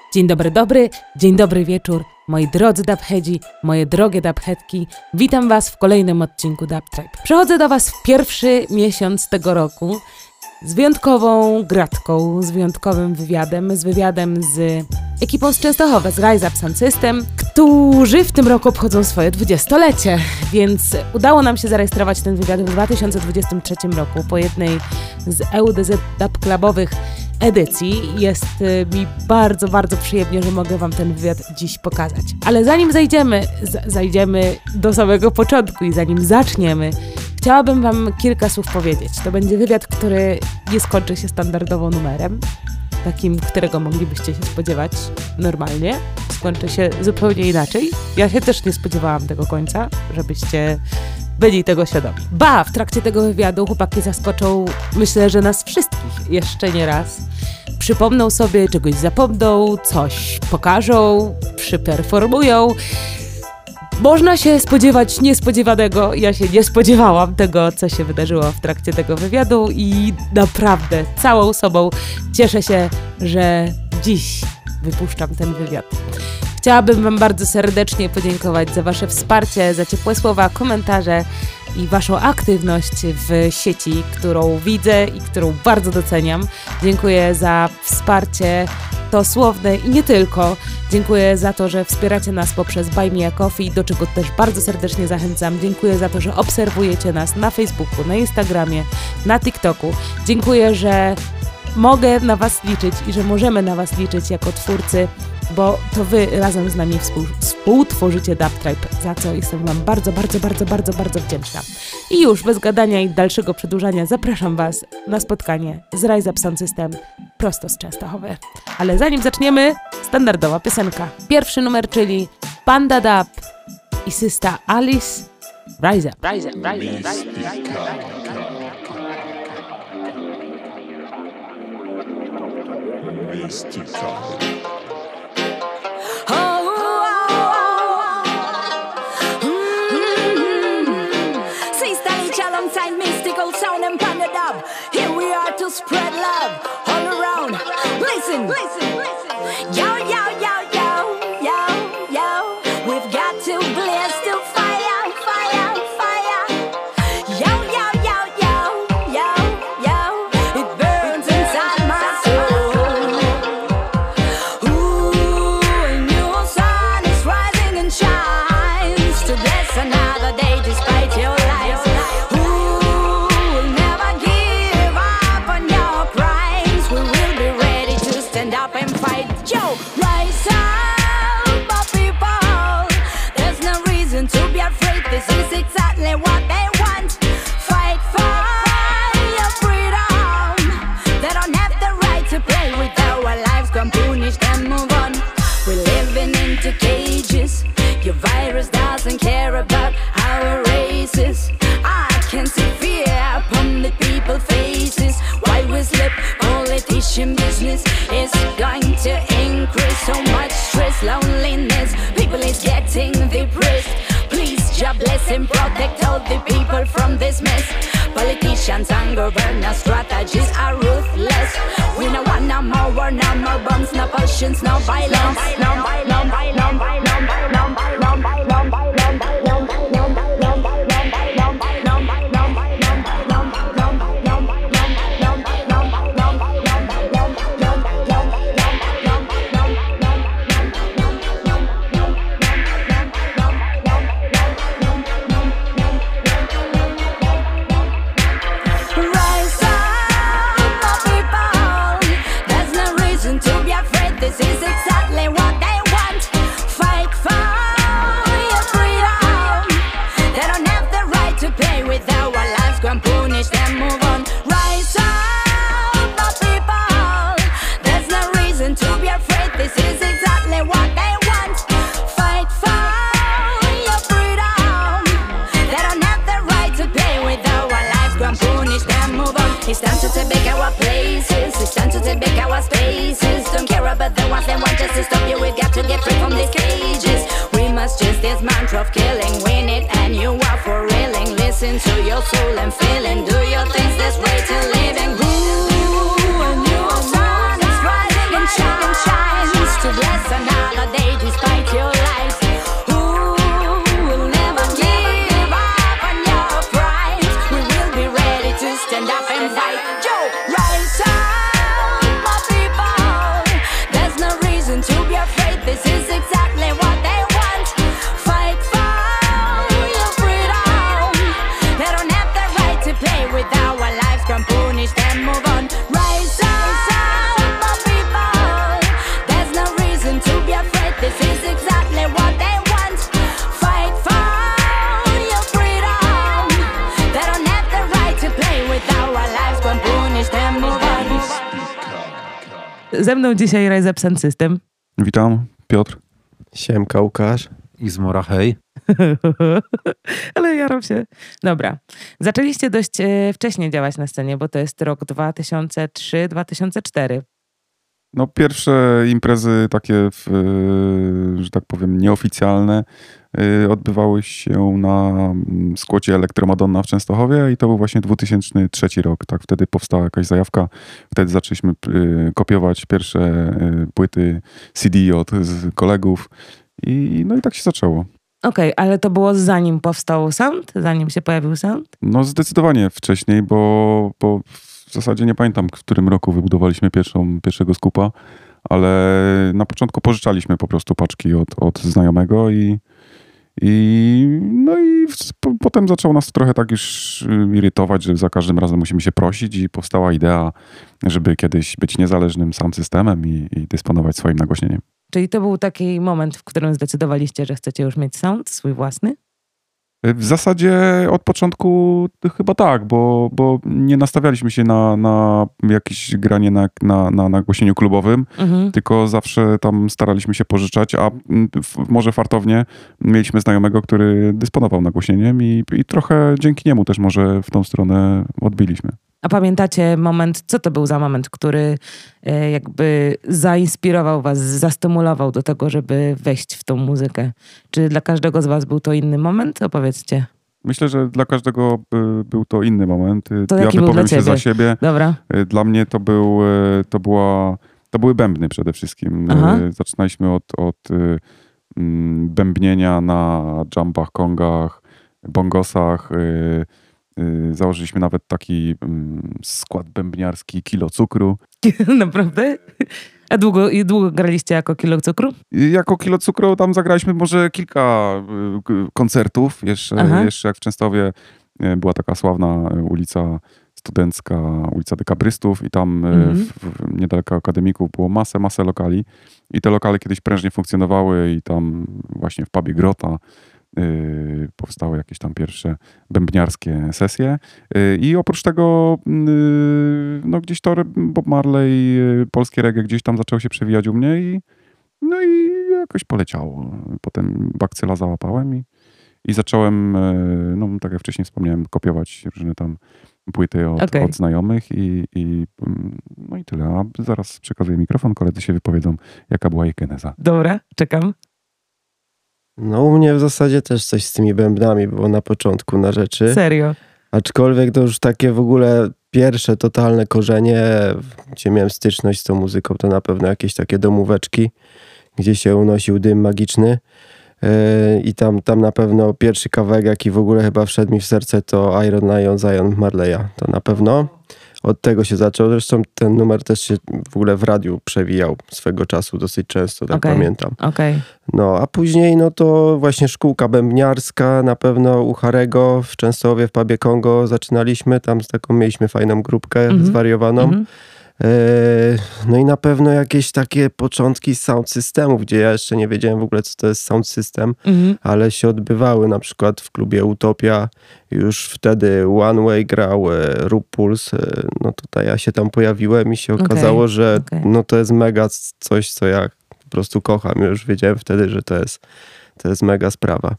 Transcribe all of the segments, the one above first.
Dzień dobry wieczór, moi drodzy dubheadzi, moje drogie dubheadki. Witam was w kolejnym odcinku Dubtribe. Przychodzę do was w pierwszy miesiąc tego roku z wyjątkową gratką, z wyjątkowym wywiadem, z ekipą z Częstochowy, z Rise Up Sound System, którzy w tym roku obchodzą swoje 20-lecie, więc udało nam się zarejestrować ten wywiad w 2023 roku po jednej z EUDZ Dub Clubowych edycji. Jest mi bardzo, bardzo przyjemnie, że mogę wam ten wywiad dziś pokazać. Ale zanim zajdziemy do samego początku i zanim zaczniemy, chciałabym wam kilka słów powiedzieć. To będzie wywiad, który nie skończy się standardowo numerem, takim, którego moglibyście się spodziewać normalnie. Skończy się zupełnie inaczej. Ja się też nie spodziewałam tego końca, żebyście byli tego świadomi. W trakcie tego wywiadu chłopaki zaskoczą, myślę, że nas wszystkich jeszcze nie raz. Przypomną sobie, czegoś zapomną, coś pokażą, przyperformują. Można się spodziewać niespodziewanego. Ja się nie spodziewałam tego, co się wydarzyło w trakcie tego wywiadu i naprawdę całą sobą cieszę się, że dziś wypuszczam ten wywiad. Chciałabym wam bardzo serdecznie podziękować za wasze wsparcie, za ciepłe słowa, komentarze i waszą aktywność w sieci, którą widzę i którą bardzo doceniam. Dziękuję za wsparcie dosłowne i nie tylko. Dziękuję za to, że wspieracie nas poprzez Buy Me a Coffee, do czego też bardzo serdecznie zachęcam. Dziękuję za to, że obserwujecie nas na Facebooku, na Instagramie, na TikToku. Dziękuję, że mogę na was liczyć i że możemy na was liczyć jako twórcy, bo to wy razem z nami współtworzycie Dubtribe, za co jestem wam bardzo, bardzo, bardzo, bardzo, bardzo wdzięczna. I już bez gadania i dalszego przedłużania zapraszam was na spotkanie z Rise Up Sound System prosto z Częstochowy. Ale zanim zaczniemy, standardowa piosenka. Pierwszy numer, czyli Panda Dub i Sister Alice, Rise Up. Rise Up, Rise Up, Rise Up. Alongside mystical sound and Panda Dub. Here we are to spread love all around. Listen, listen, listen. Yo, yo, yo, yo, yo, yo. We've got to blaze to fire, fire, fire. Yo, yo, yo, yo, yo, yo. It burns inside my soul. Ooh, a new sun is rising and shines to bless another day despite your lies. This is exactly what they want. Fight for your freedom. They don't have the right to play with our lives. Come punish them, move on. We're living into cages. Your virus doesn't care about our races. I can see fear upon the people's faces. Why we slip? Politician business is going to increase. So much stress, loneliness. People is getting depressed. God bless and protect all the people from this mess. Politicians and government strategies are ruthless. We don't want no more war, no more bombs, no potions, no violence. No violence, no violence, no violence, no violence. It's time to take back our places. It's time to take back our spaces. Don't care about the ones that want just to stop you. We've got to get free from these cages. We must chase this mantra of killing. Win it and you are for reeling. Listen to your soul and feeling. Do your things, this way to living. Ooh, a new sun is rising and shines to Ze mną dzisiaj Rise Up Sound System. Witam, Piotr. Siemka, Łukasz. Izmora, hej. Ale jaram się. Dobra. Zaczęliście dość wcześnie działać na scenie, bo to jest rok 2003-2004. No pierwsze imprezy takie, że tak powiem, nieoficjalne odbywały się na skłocie Elektromadonna w Częstochowie i to był właśnie 2003 rok. Tak, wtedy powstała jakaś zajawka. Wtedy zaczęliśmy kopiować pierwsze płyty CD od kolegów i tak się zaczęło. Okej, ale to było zanim powstał sound? Zanim się pojawił sound? No zdecydowanie wcześniej, bo w zasadzie nie pamiętam, w którym roku wybudowaliśmy pierwszego skupa, ale na początku pożyczaliśmy po prostu paczki od znajomego i potem zaczęło nas trochę tak już irytować, że za każdym razem musimy się prosić i powstała idea, żeby kiedyś być niezależnym sound systemem i dysponować swoim nagłośnieniem. Czyli to był taki moment, w którym zdecydowaliście, że chcecie już mieć sound swój własny? W zasadzie od początku chyba tak, bo nie nastawialiśmy się na jakieś granie na nagłośnieniu klubowym, tylko zawsze tam staraliśmy się pożyczać, a może fartownie mieliśmy znajomego, który dysponował nagłośnieniem i trochę dzięki niemu też może w tą stronę odbiliśmy. A pamiętacie moment, co to był za moment, który jakby zainspirował was, zastymulował do tego, żeby wejść w tą muzykę? Czy dla każdego z was był to inny moment? Opowiedzcie. Myślę, że dla każdego był to inny moment. To ja jaki był wypowiem dla się ciebie? za siebie. Dobra. Dla mnie to były bębny przede wszystkim. Aha. Zaczynaliśmy od bębnienia na jumbach, kongach, bongosach. Założyliśmy nawet taki skład bębniarski Kilo Cukru. Naprawdę? A długo graliście jako Kilo Cukru? Jako Kilo Cukru tam zagraliśmy może kilka koncertów. Jeszcze jak w Częstochowie była taka sławna ulica studencka, ulica Dekabrystów i tam niedaleko akademików było masę lokali. I te lokale kiedyś prężnie funkcjonowały i tam właśnie w pubie Grota powstały jakieś tam pierwsze bębniarskie sesje. I oprócz tego no gdzieś to Bob Marley, polskie reggae gdzieś tam zaczęło się przewijać u mnie i jakoś poleciało. Potem bakcyla załapałem i zacząłem, no tak jak wcześniej wspomniałem, kopiować różne tam płyty od znajomych no i tyle. A zaraz przekazuję mikrofon, koledzy się wypowiedzą, jaka była jej geneza. Dobra, czekam. No u mnie w zasadzie też coś z tymi bębnami było na początku na rzeczy. Serio? Aczkolwiek to już takie w ogóle pierwsze totalne korzenie, gdzie miałem styczność z tą muzyką, to na pewno jakieś takie domóweczki, gdzie się unosił dym magiczny. I tam na pewno pierwszy kawałek, jaki w ogóle chyba wszedł mi w serce, to Iron Lion Zion Marleya. To na pewno. Od tego się zaczął. Zresztą ten numer też się w ogóle w radiu przewijał swego czasu dosyć często, tak pamiętam. No, a później no to właśnie szkółka bębniarska, na pewno u Harego w Częstochowie w pubie Kongo zaczynaliśmy. Tam z taką mieliśmy fajną grupkę zwariowaną. No i na pewno jakieś takie początki sound systemów, gdzie ja jeszcze nie wiedziałem w ogóle, co to jest sound system, ale się odbywały na przykład w klubie Utopia. Już wtedy One Way grał, Rub Pulse. No tutaj ja się tam pojawiłem i się okazało, że no to jest mega coś, co ja po prostu kocham. Już wiedziałem wtedy, że to jest mega sprawa.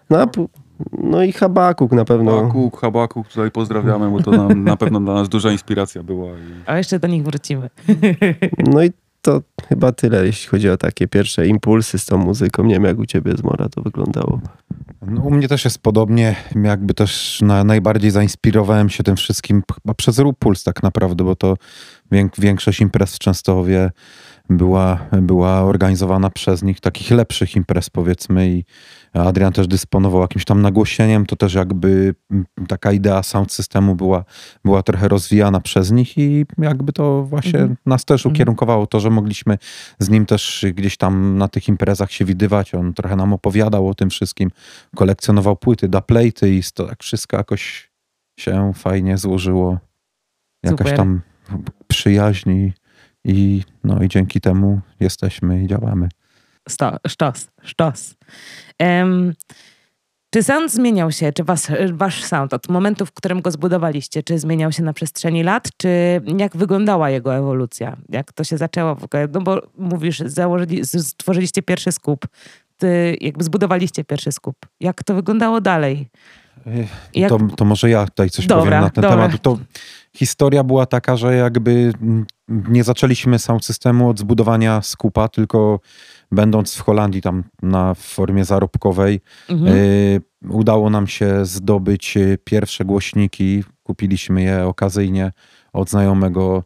No i Habakuk na pewno. Habakuk, tutaj pozdrawiamy, bo to na pewno dla nas duża inspiracja była. A jeszcze do nich wrócimy. No i to chyba tyle, jeśli chodzi o takie pierwsze impulsy z tą muzyką. Nie wiem, jak u ciebie, Zmora, to wyglądało. No, u mnie też jest podobnie. Jakby też najbardziej zainspirowałem się tym wszystkim chyba przez Rub Pulse tak naprawdę, bo to większość imprez w Częstochowie była organizowana przez nich, takich lepszych imprez powiedzmy, i Adrian też dysponował jakimś tam nagłośnieniem, to też jakby taka idea sound systemu była trochę rozwijana przez nich i jakby to właśnie nas też ukierunkowało to, że mogliśmy z nim też gdzieś tam na tych imprezach się widywać. On trochę nam opowiadał o tym wszystkim, kolekcjonował płyty, dubplaty i to tak wszystko jakoś się fajnie złożyło. Jakaś tam przyjaźń i dzięki temu jesteśmy i działamy. Sztos. Czy sound zmieniał się, czy wasz sound od momentu, w którym go zbudowaliście, czy zmieniał się na przestrzeni lat, czy jak wyglądała jego ewolucja? Jak to się zaczęło w ogóle? No bo mówisz, stworzyliście pierwszy skup, jakby zbudowaliście pierwszy skup. Jak to wyglądało dalej? To może ja tutaj coś powiem na ten temat. To historia była taka, że jakby nie zaczęliśmy sound systemu od zbudowania skupa, tylko będąc w Holandii tam w formie zarobkowej, udało nam się zdobyć pierwsze głośniki. Kupiliśmy je okazyjnie od znajomego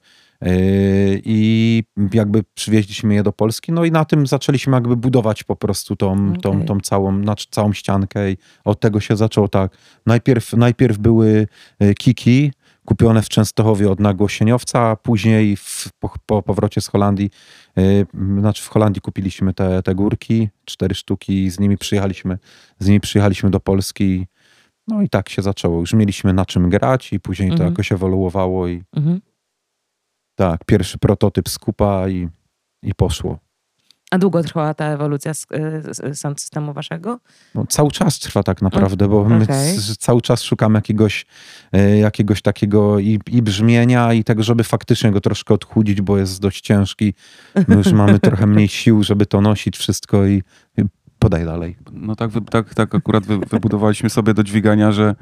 i jakby przywieźliśmy je do Polski. No i na tym zaczęliśmy jakby budować po prostu tą całą ściankę i od tego się zaczęło tak. Najpierw były kiki kupione w Częstochowie od nagłośnieniowca, a później po powrocie z Holandii, w Holandii kupiliśmy te górki, 4 sztuki i z nimi przyjechaliśmy do Polski. No i tak się zaczęło. Już mieliśmy na czym grać i później to jakoś ewoluowało i tak, pierwszy prototyp skupa i poszło. A długo trwała ta ewolucja sound systemu waszego? No, cały czas trwa tak naprawdę, bo my cały czas szukamy jakiegoś takiego i brzmienia i tego, żeby faktycznie go troszkę odchudzić, bo jest dość ciężki. My już mamy trochę mniej sił, żeby to nosić wszystko i podaj dalej. No tak akurat wybudowaliśmy sobie do dźwigania, że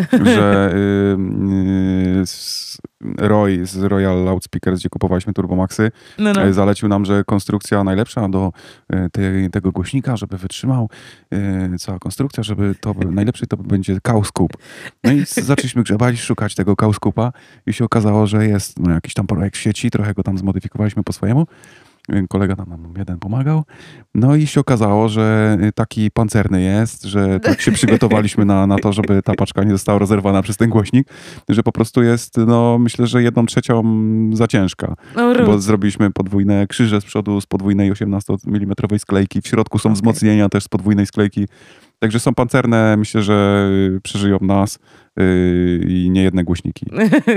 Roy z Royal Loudspeakers, gdzie kupowaliśmy Turbomaxy, zalecił nam, że konstrukcja najlepsza do tego głośnika, żeby wytrzymał cała konstrukcja, żeby to najlepszy to będzie Cowscoop. No i zaczęliśmy grzebać, szukać tego Cowscoopa i się okazało, że jest jakiś tam projekt w sieci, trochę go tam zmodyfikowaliśmy po swojemu. Kolega nam jeden pomagał. No i się okazało, że taki pancerny jest, że tak się przygotowaliśmy na to, żeby ta paczka nie została rozerwana przez ten głośnik, że po prostu jest, no myślę, że 1/3 za ciężka. Bo zrobiliśmy podwójne krzyże z przodu z podwójnej 18 mm sklejki. W środku są wzmocnienia też z podwójnej sklejki. Także są pancerne, myślę, że przeżyją nas i nie jedne głośniki.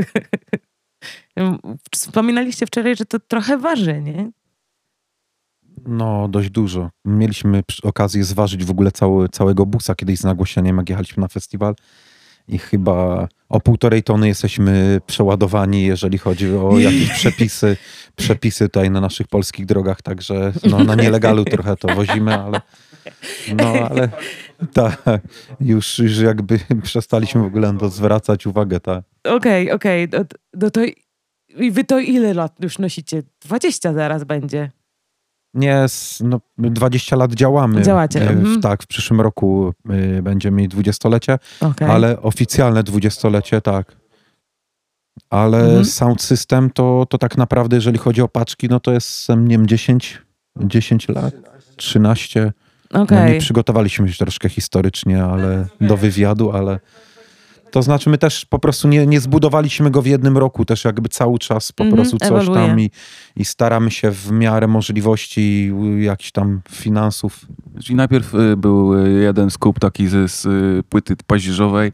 Wspominaliście wczoraj, że to trochę waży, nie? No, dość dużo. Mieliśmy okazję zważyć w ogóle całego busa kiedyś z nagłośnieniem, jak jechaliśmy na festiwal i chyba o 1,5 tony jesteśmy przeładowani, jeżeli chodzi o jakieś przepisy tutaj na naszych polskich drogach, także no, na nielegalu trochę to wozimy, ale tak, już jakby przestaliśmy w ogóle na to zwracać uwagę, tak. Okej. No to i wy to ile lat już nosicie? 20 zaraz będzie. Nie, 20 lat działamy. Działacie. Tak, w przyszłym roku będziemy mieć 20-lecie, ale oficjalne 20-lecie, tak. Ale sound system to tak naprawdę, jeżeli chodzi o paczki, no to jest, nie wiem, 10 lat, 13. No, nie przygotowaliśmy się troszkę historycznie, ale do wywiadu, ale to znaczy my też po prostu nie zbudowaliśmy go w jednym roku, też jakby cały czas po prostu coś ewoluuje. Tam i staramy się w miarę możliwości jakichś tam finansów. Czyli najpierw był jeden skup taki z płyty paździerzowej,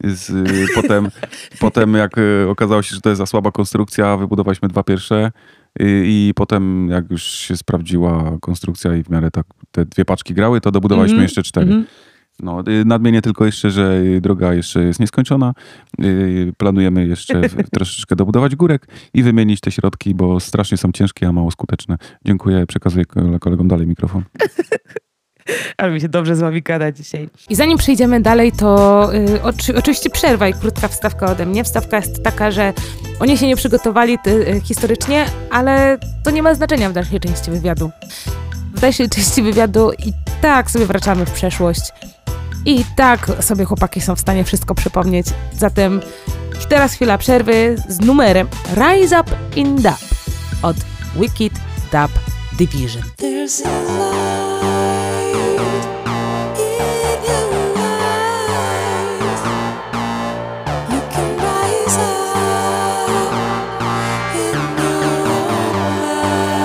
potem jak okazało się, że to jest za słaba konstrukcja, wybudowaliśmy 2 pierwsze i potem jak już się sprawdziła konstrukcja i w miarę tak te 2 paczki grały, to dobudowaliśmy jeszcze 4. No, nadmienię tylko jeszcze, że droga jeszcze jest nieskończona. Planujemy jeszcze troszeczkę dobudować górek i wymienić te środki, bo strasznie są ciężkie, a mało skuteczne. Dziękuję, przekazuję kolegom dalej mikrofon. Ale mi się dobrze z wami gada dzisiaj. I zanim przejdziemy dalej, to oczywiście przerwa i krótka wstawka ode mnie. Wstawka jest taka, że oni się nie przygotowali historycznie, ale to nie ma znaczenia w dalszej części wywiadu. W dalszej części wywiadu i tak sobie wracamy w przeszłość. I tak sobie chłopaki są w stanie wszystko przypomnieć. Zatem teraz chwila przerwy z numerem Rise Up in Dub od Wicked Dub Division. There's a light in your eyes. You can rise up in your life.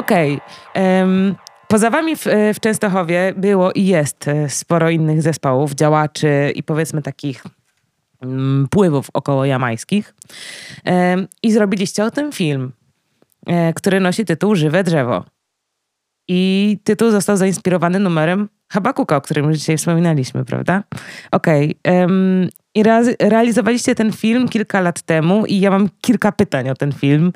Okej. Poza wami w Częstochowie było i jest sporo innych zespołów, działaczy i powiedzmy takich pływów okołojamańskich. I zrobiliście o tym film, który nosi tytuł Żywe drzewo. I tytuł został zainspirowany numerem Habakuka, o którym już dzisiaj wspominaliśmy, prawda? Okej. I realizowaliście ten film kilka lat temu i ja mam kilka pytań o ten film.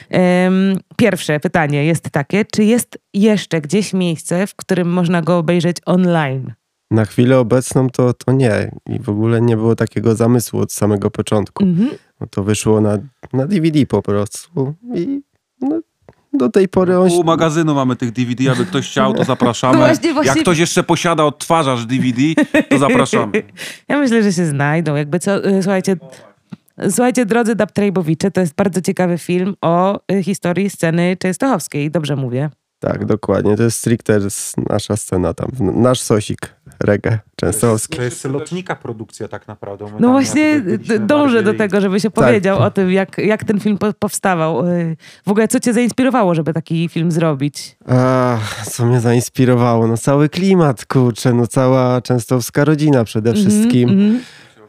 Pierwsze pytanie jest takie, czy jest jeszcze gdzieś miejsce, w którym można go obejrzeć online? Na chwilę obecną to nie. I w ogóle nie było takiego zamysłu od samego początku. No to wyszło na DVD po prostu. I no, do tej pory U magazynu mamy tych DVD, aby ktoś chciał, to zapraszamy. Właśnie. Jak ktoś jeszcze posiada odtwarzacz DVD, to zapraszamy. Ja myślę, że się znajdą. Jakby co, słuchajcie, drodzy Dubtrape'owicze, to jest bardzo ciekawy film o historii sceny częstochowskiej. Dobrze mówię. Tak, dokładnie. To jest stricte nasza scena tam. Nasz sosik reggae częstochowski. To jest Lotnika produkcja tak naprawdę. My No tam właśnie dążę do tego, żebyś opowiedział Tak. o tym, jak ten film powstawał. W ogóle co cię zainspirowało, żeby taki film zrobić? Co mnie zainspirowało? No cały klimat, kurczę, no cała częstochowska rodzina przede wszystkim.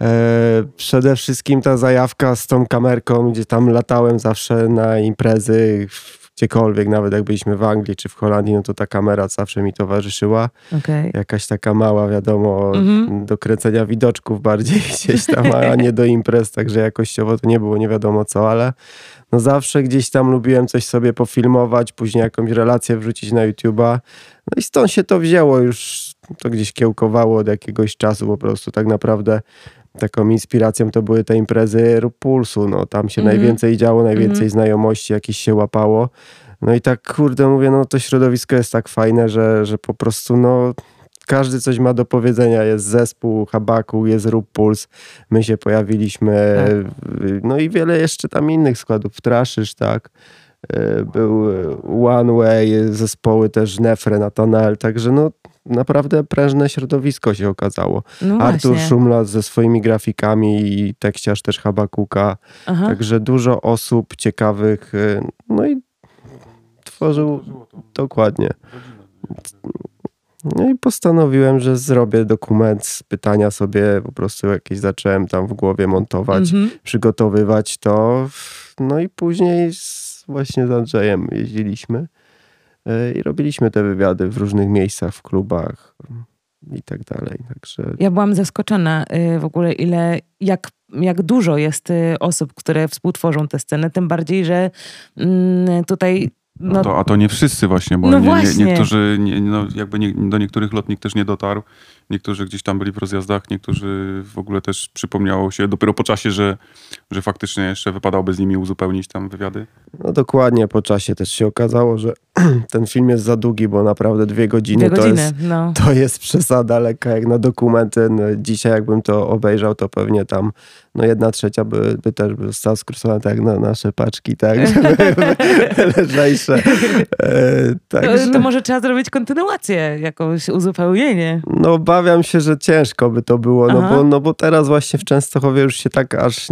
Przede wszystkim ta zajawka z tą kamerką, gdzie tam latałem zawsze na imprezy, gdziekolwiek, nawet jak byliśmy w Anglii czy w Holandii, no to ta kamera zawsze mi towarzyszyła. Okay. Jakaś taka mała, wiadomo, do kręcenia widoczków bardziej gdzieś tam, a nie do imprez, także jakościowo to nie było nie wiadomo co, ale no zawsze gdzieś tam lubiłem coś sobie pofilmować, później jakąś relację wrzucić na YouTube'a. No i stąd się to wzięło, już to gdzieś kiełkowało od jakiegoś czasu po prostu. Tak naprawdę taką inspiracją to były te imprezy Rób Pulsu. No, tam się najwięcej działo, najwięcej znajomości jakieś się łapało. No i tak, kurde, mówię, no to środowisko jest tak fajne, że po prostu no każdy coś ma do powiedzenia. Jest zespół Habakuk, jest Rób Puls. My się pojawiliśmy. No i wiele jeszcze tam innych składów. Traszysz, tak. Był One Way, zespoły też Nefre, Natanael. Także no naprawdę prężne środowisko się okazało. No Artur Szumlat ze swoimi grafikami i tekściarz też Habakuka. Także dużo osób ciekawych. No i tworzył dokładnie. No i postanowiłem, że zrobię dokument, pytania sobie po prostu jakieś zacząłem tam w głowie montować, przygotowywać to. No i później właśnie z Andrzejem jeździliśmy i robiliśmy te wywiady w różnych miejscach, w klubach i tak dalej. Także... Ja byłam zaskoczona w ogóle, jak dużo jest osób, które współtworzą tę scenę, tym bardziej, że tutaj... No, a to nie wszyscy właśnie, bo niektórzy, do niektórych lotnik też nie dotarł, niektórzy gdzieś tam byli w rozjazdach, niektórzy w ogóle też przypomniało się dopiero po czasie, że faktycznie jeszcze wypadałoby z nimi uzupełnić tam wywiady. No dokładnie, po czasie też się okazało, że ten film jest za długi, bo naprawdę 2 godziny, to jest przesada lekka jak na dokumenty. No, dzisiaj jakbym to obejrzał, to pewnie tam 1/3 by też została skrócona tak jak na nasze paczki, tak, żeby lżejsze. To może trzeba zrobić kontynuację, jakąś uzupełnienie. No obawiam się, że ciężko by to było, bo teraz właśnie w Częstochowie już się tak aż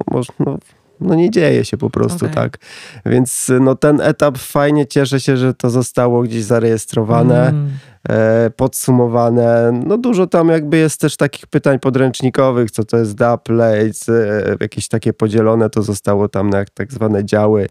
nie dzieje się po prostu tak. Więc ten etap fajnie, cieszę się, że to zostało gdzieś zarejestrowane, podsumowane. No dużo tam jakby jest też takich pytań podręcznikowych, co to jest dubplates, jakieś takie podzielone, to zostało tam na tak zwane działy.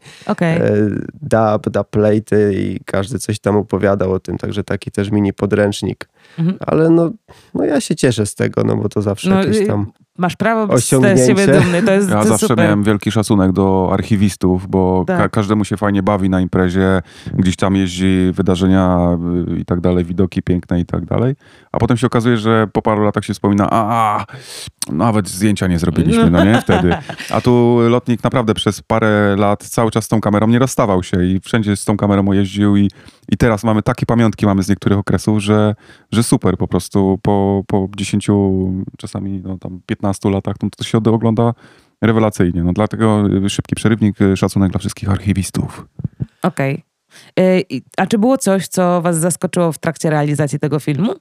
Dubplaty i każdy coś tam opowiadał o tym, także taki też mini podręcznik. Ale ja się cieszę z tego, bo to zawsze jakieś tam masz prawo być z siebie dumny, to jest Ja zawsze super. miałem wielki szacunek do archiwistów, bo każdemu się fajnie bawi na imprezie, gdzieś tam jeździ, wydarzenia i tak dalej, widoki piękne i tak dalej. A potem się okazuje, że po paru latach się wspomina, nawet zdjęcia nie zrobiliśmy, nie? Wtedy. A tu lotnik naprawdę przez parę lat cały czas z tą kamerą nie rozstawał się i wszędzie z tą kamerą jeździł i teraz mamy takie pamiątki z niektórych okresów, że super po prostu po 10, czasami tam 15 latach, to się ogląda rewelacyjnie. Dlatego szybki przerywnik, szacunek dla wszystkich archiwistów. Okej. A czy było coś, co was zaskoczyło w trakcie realizacji tego filmu?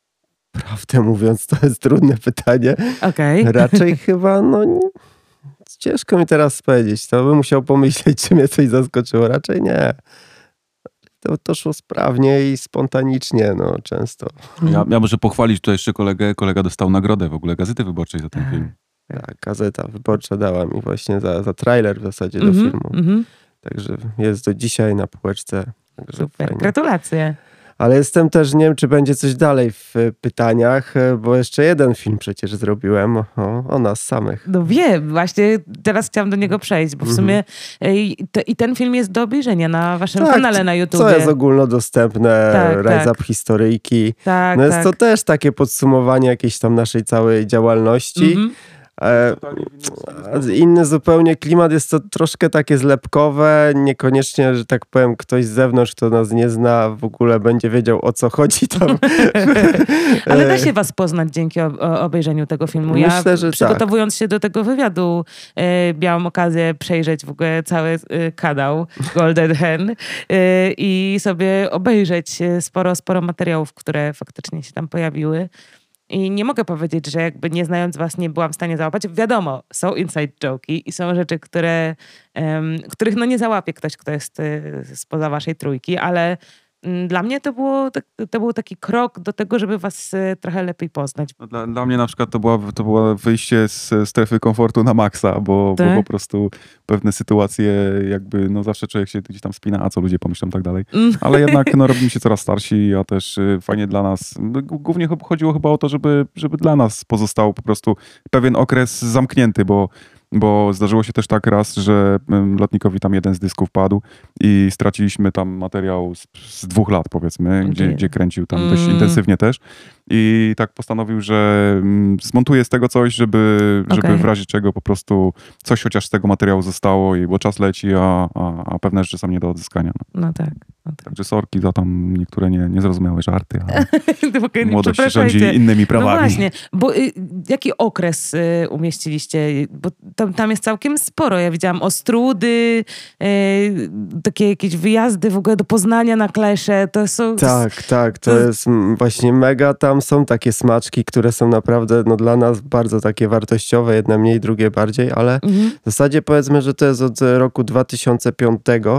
Prawdę mówiąc, to jest trudne pytanie. Raczej chyba, ciężko mi teraz powiedzieć. To bym musiał pomyśleć, czy mnie coś zaskoczyło. Raczej nie. To szło sprawnie i spontanicznie, no często. Ja muszę pochwalić tutaj jeszcze kolegę. Kolega dostał nagrodę w ogóle Gazety Wyborczej za ten film. Tak, Gazeta Wyborcza dała mi właśnie za trailer w zasadzie do filmu. Także jest do dzisiaj na półeczce. Super, fajnie. Gratulacje. Ale jestem też, nie wiem, czy będzie coś dalej w pytaniach, bo jeszcze jeden film przecież zrobiłem o nas samych. No wiem, właśnie teraz chciałam do niego przejść, bo w sumie i ten film jest do obejrzenia na waszym kanale na YouTube. Co jest ogólnodostępne, Rise Up historyjki. Tak, no jest to też takie podsumowanie jakiejś tam naszej całej działalności. Inny zupełnie klimat, jest to troszkę takie zlepkowe, niekoniecznie, że tak powiem, ktoś z zewnątrz, kto nas nie zna, w ogóle będzie wiedział, o co chodzi tam. Ale da się was poznać dzięki obejrzeniu tego filmu. Ja myślę, że przygotowując się do tego wywiadu, miałam okazję przejrzeć w ogóle cały kanał Golden Hen i sobie obejrzeć sporo materiałów, które faktycznie się tam pojawiły. I nie mogę powiedzieć, że jakby nie znając was nie byłam w stanie załapać. Wiadomo, są inside joke'i i są rzeczy, których no nie załapie ktoś, kto jest spoza waszej trójki, ale dla mnie to był taki krok do tego, żeby was trochę lepiej poznać. No dla mnie na przykład to było wyjście z strefy komfortu na maksa, bo po prostu pewne sytuacje jakby, no zawsze człowiek się gdzieś tam spina, a co ludzie pomyślą, tak dalej. Ale jednak no, robimy się coraz starsi, a też fajnie dla nas. Głównie chodziło chyba o to, żeby dla nas pozostał po prostu pewien okres zamknięty, bo zdarzyło się też tak raz, że Lotnikowi tam jeden z dysków padł i straciliśmy tam materiał z 2 lat, powiedzmy, gdzie kręcił tam dość intensywnie też. I tak postanowił, że zmontuje z tego coś, żeby w razie czego po prostu coś chociaż z tego materiału zostało, bo czas leci, a pewne rzeczy są nie do odzyskania. No tak. Także sorki za tam niektóre niezrozumiałe żarty, ale okay, młodość się rządzi innymi prawami. No właśnie, bo jaki okres umieściliście? Bo tam jest całkiem sporo. Ja widziałam Ostródy, takie jakieś wyjazdy w ogóle do Poznania na Klesze. To są... Tak, to jest właśnie mega. Tam są takie smaczki, które są naprawdę no, dla nas bardzo takie wartościowe, jedne mniej, drugie bardziej, ale w zasadzie powiedzmy, że to jest od roku 2005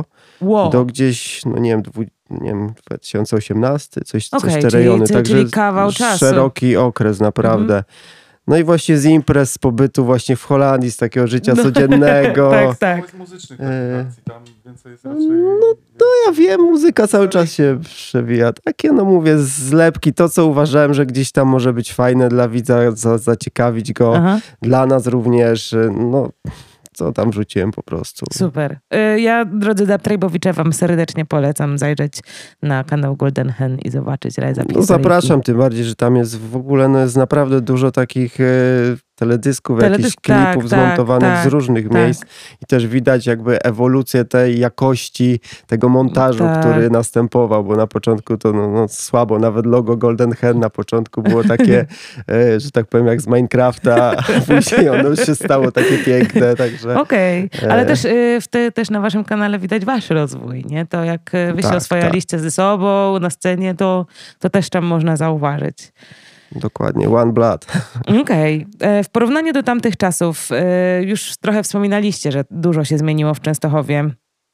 do gdzieś, no nie wiem, 2018, coś te rejony. Czyli kawał czasu. Szeroki okres, naprawdę. No i właśnie z imprez, z pobytu właśnie w Holandii, z takiego życia codziennego. Tak. Muzycznych tam więcej jest raczej... No to ja wiem, muzyka cały czas się przewija. Takie, no mówię, zlepki, to co uważałem, że gdzieś tam może być fajne dla widza, zaciekawić go, dla nas również, no... Co tam rzuciłem po prostu. Super. Ja, drodzy Dubtribe'owicze, wam serdecznie polecam zajrzeć na kanał Golden Hen i zobaczyć Rise Up. No zapraszam, tym bardziej, że tam jest w ogóle, no jest naprawdę dużo takich teledysków, jakichś klipów zmontowanych z różnych miejsc i też widać jakby ewolucję tej jakości tego montażu, który następował, bo na początku to no, słabo, nawet logo Golden Hen na początku było takie, że tak powiem, jak z Minecrafta, a później ono już się stało takie piękne, także... Okej, ale też na waszym kanale widać wasz rozwój, nie? To jak wy się oswajaliście ze sobą na scenie, to też tam można zauważyć. Dokładnie, One Blood. Okej. W porównaniu do tamtych czasów, już trochę wspominaliście, że dużo się zmieniło w Częstochowie.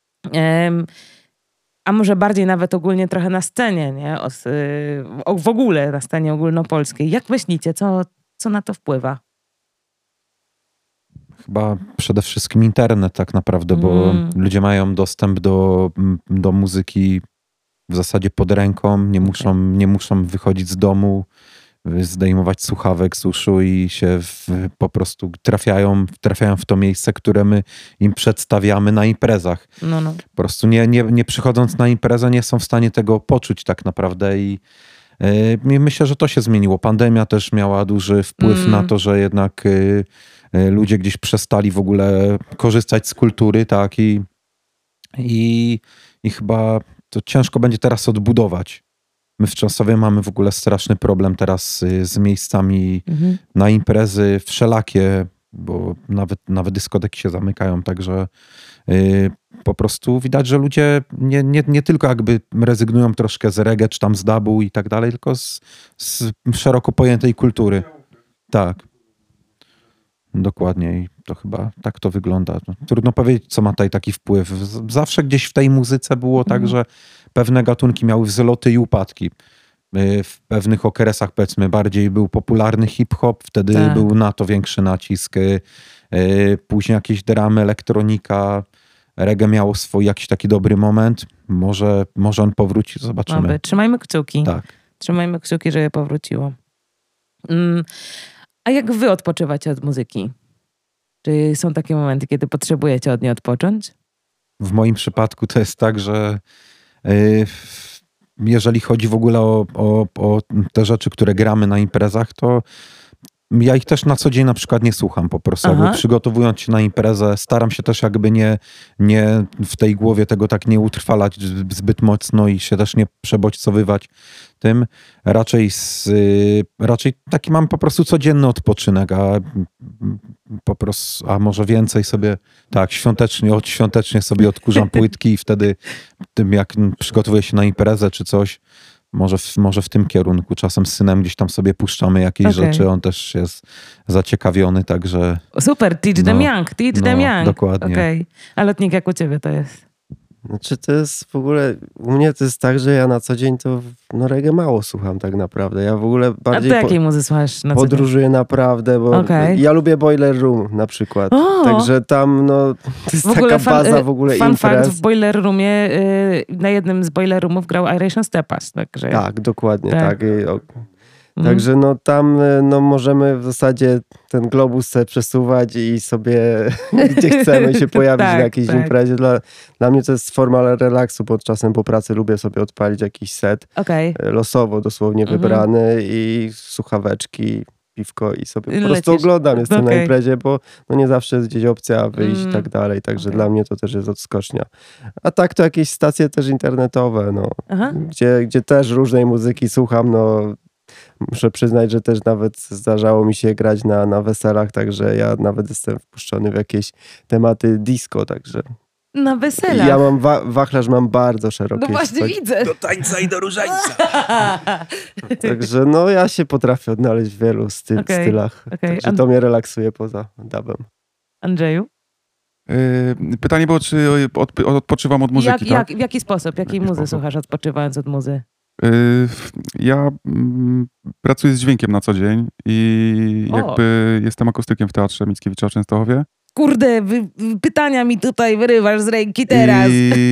A może bardziej nawet ogólnie trochę na scenie, nie? W ogóle na scenie ogólnopolskiej. Jak myślicie, co na to wpływa? Chyba przede wszystkim internet tak naprawdę, bo ludzie mają dostęp do muzyki w zasadzie pod ręką, nie muszą wychodzić z domu, zdejmować słuchawek z uszu i się po prostu trafiają w to miejsce, które my im przedstawiamy na imprezach. No. Po prostu nie przychodząc na imprezę nie są w stanie tego poczuć tak naprawdę i myślę, że to się zmieniło. Pandemia też miała duży wpływ na to, że jednak ludzie gdzieś przestali w ogóle korzystać z kultury, tak, i chyba to ciężko będzie teraz odbudować. My w Częstochowie mamy w ogóle straszny problem teraz z miejscami na imprezy wszelakie, bo nawet dyskoteki się zamykają, także po prostu widać, że ludzie nie tylko jakby rezygnują troszkę z reggae czy tam z dubu i tak dalej, tylko z szeroko pojętej kultury. Tak. Dokładnie i to chyba tak to wygląda. No, trudno powiedzieć, co ma tutaj taki wpływ. Zawsze gdzieś w tej muzyce było tak, że pewne gatunki miały wzloty i upadki. W pewnych okresach, powiedzmy, bardziej był popularny hip-hop, wtedy Tak. był na to większy nacisk. Później jakieś dramy, elektronika, reggae miało swój jakiś taki dobry moment. Może on powróci, zobaczymy. Mamy. Trzymajmy kciuki. Tak. Trzymajmy kciuki, żeby powróciło. A jak wy odpoczywacie od muzyki? Czy są takie momenty, kiedy potrzebujecie od niej odpocząć? W moim przypadku to jest tak, że jeżeli chodzi w ogóle o te rzeczy, które gramy na imprezach, to ja ich też na co dzień na przykład nie słucham po prostu. Aha. Jakby przygotowując się na imprezę, staram się też jakby nie w tej głowie tego tak nie utrwalać zbyt mocno i się też nie przebodźcowywać tym. Raczej taki mam po prostu codzienny odpoczynek, a może więcej sobie, tak, świątecznie sobie odkurzam płytki i wtedy tym jak przygotowuję się na imprezę czy coś, może w tym kierunku. Czasem z synem gdzieś tam sobie puszczamy jakieś rzeczy. On też jest zaciekawiony, także... Super, teach them young, teach them young. Dokładnie. Okay. A Lotnik, jak u ciebie to jest? Znaczy to jest w ogóle, u mnie to jest tak, że ja na co dzień to reggae mało słucham tak naprawdę. Ja w ogóle bardziej A ty jakiej muzy słuchasz na co dzień? podróżuję naprawdę, bo ja lubię Boiler Room na przykład. Także tam to jest w ogóle taka baza w ogóle fun imprez. fact, w Boiler Roomie, na jednym z Boiler Roomów grał Iration Stepas. Także... Tak, dokładnie tak. Także tam możemy w zasadzie ten globus sobie przesuwać i sobie gdzie chcemy się pojawić na jakiejś imprezie. Dla mnie to jest forma relaksu, bo czasem po pracy lubię sobie odpalić jakiś set losowo dosłownie wybrany i słuchaweczki, piwko i sobie po prostu oglądam. Jestem na imprezie, bo nie zawsze jest gdzieś opcja wyjść i tak dalej. Także dla mnie to też jest odskocznia. A tak to jakieś stacje też internetowe, gdzie też różnej muzyki słucham, Muszę przyznać, że też nawet zdarzało mi się grać na weselach, także ja nawet jestem wpuszczony w jakieś tematy disco, także... Na weselach? Ja mam wachlarz mam bardzo szeroki. No właśnie widzę. Do tańca i do różańca. Także ja się potrafię odnaleźć w wielu stylach. Także to mnie relaksuje poza dubem. Andrzeju? Pytanie było, czy odpoczywam od muzyki, tak? W jaki sposób? Jakiej muzy słuchasz odpoczywając od muzy? Ja pracuję z dźwiękiem na co dzień i jakby jestem akustykiem w Teatrze Mickiewicza w Częstochowie. Kurde, pytania mi tutaj wyrywasz z ręki teraz.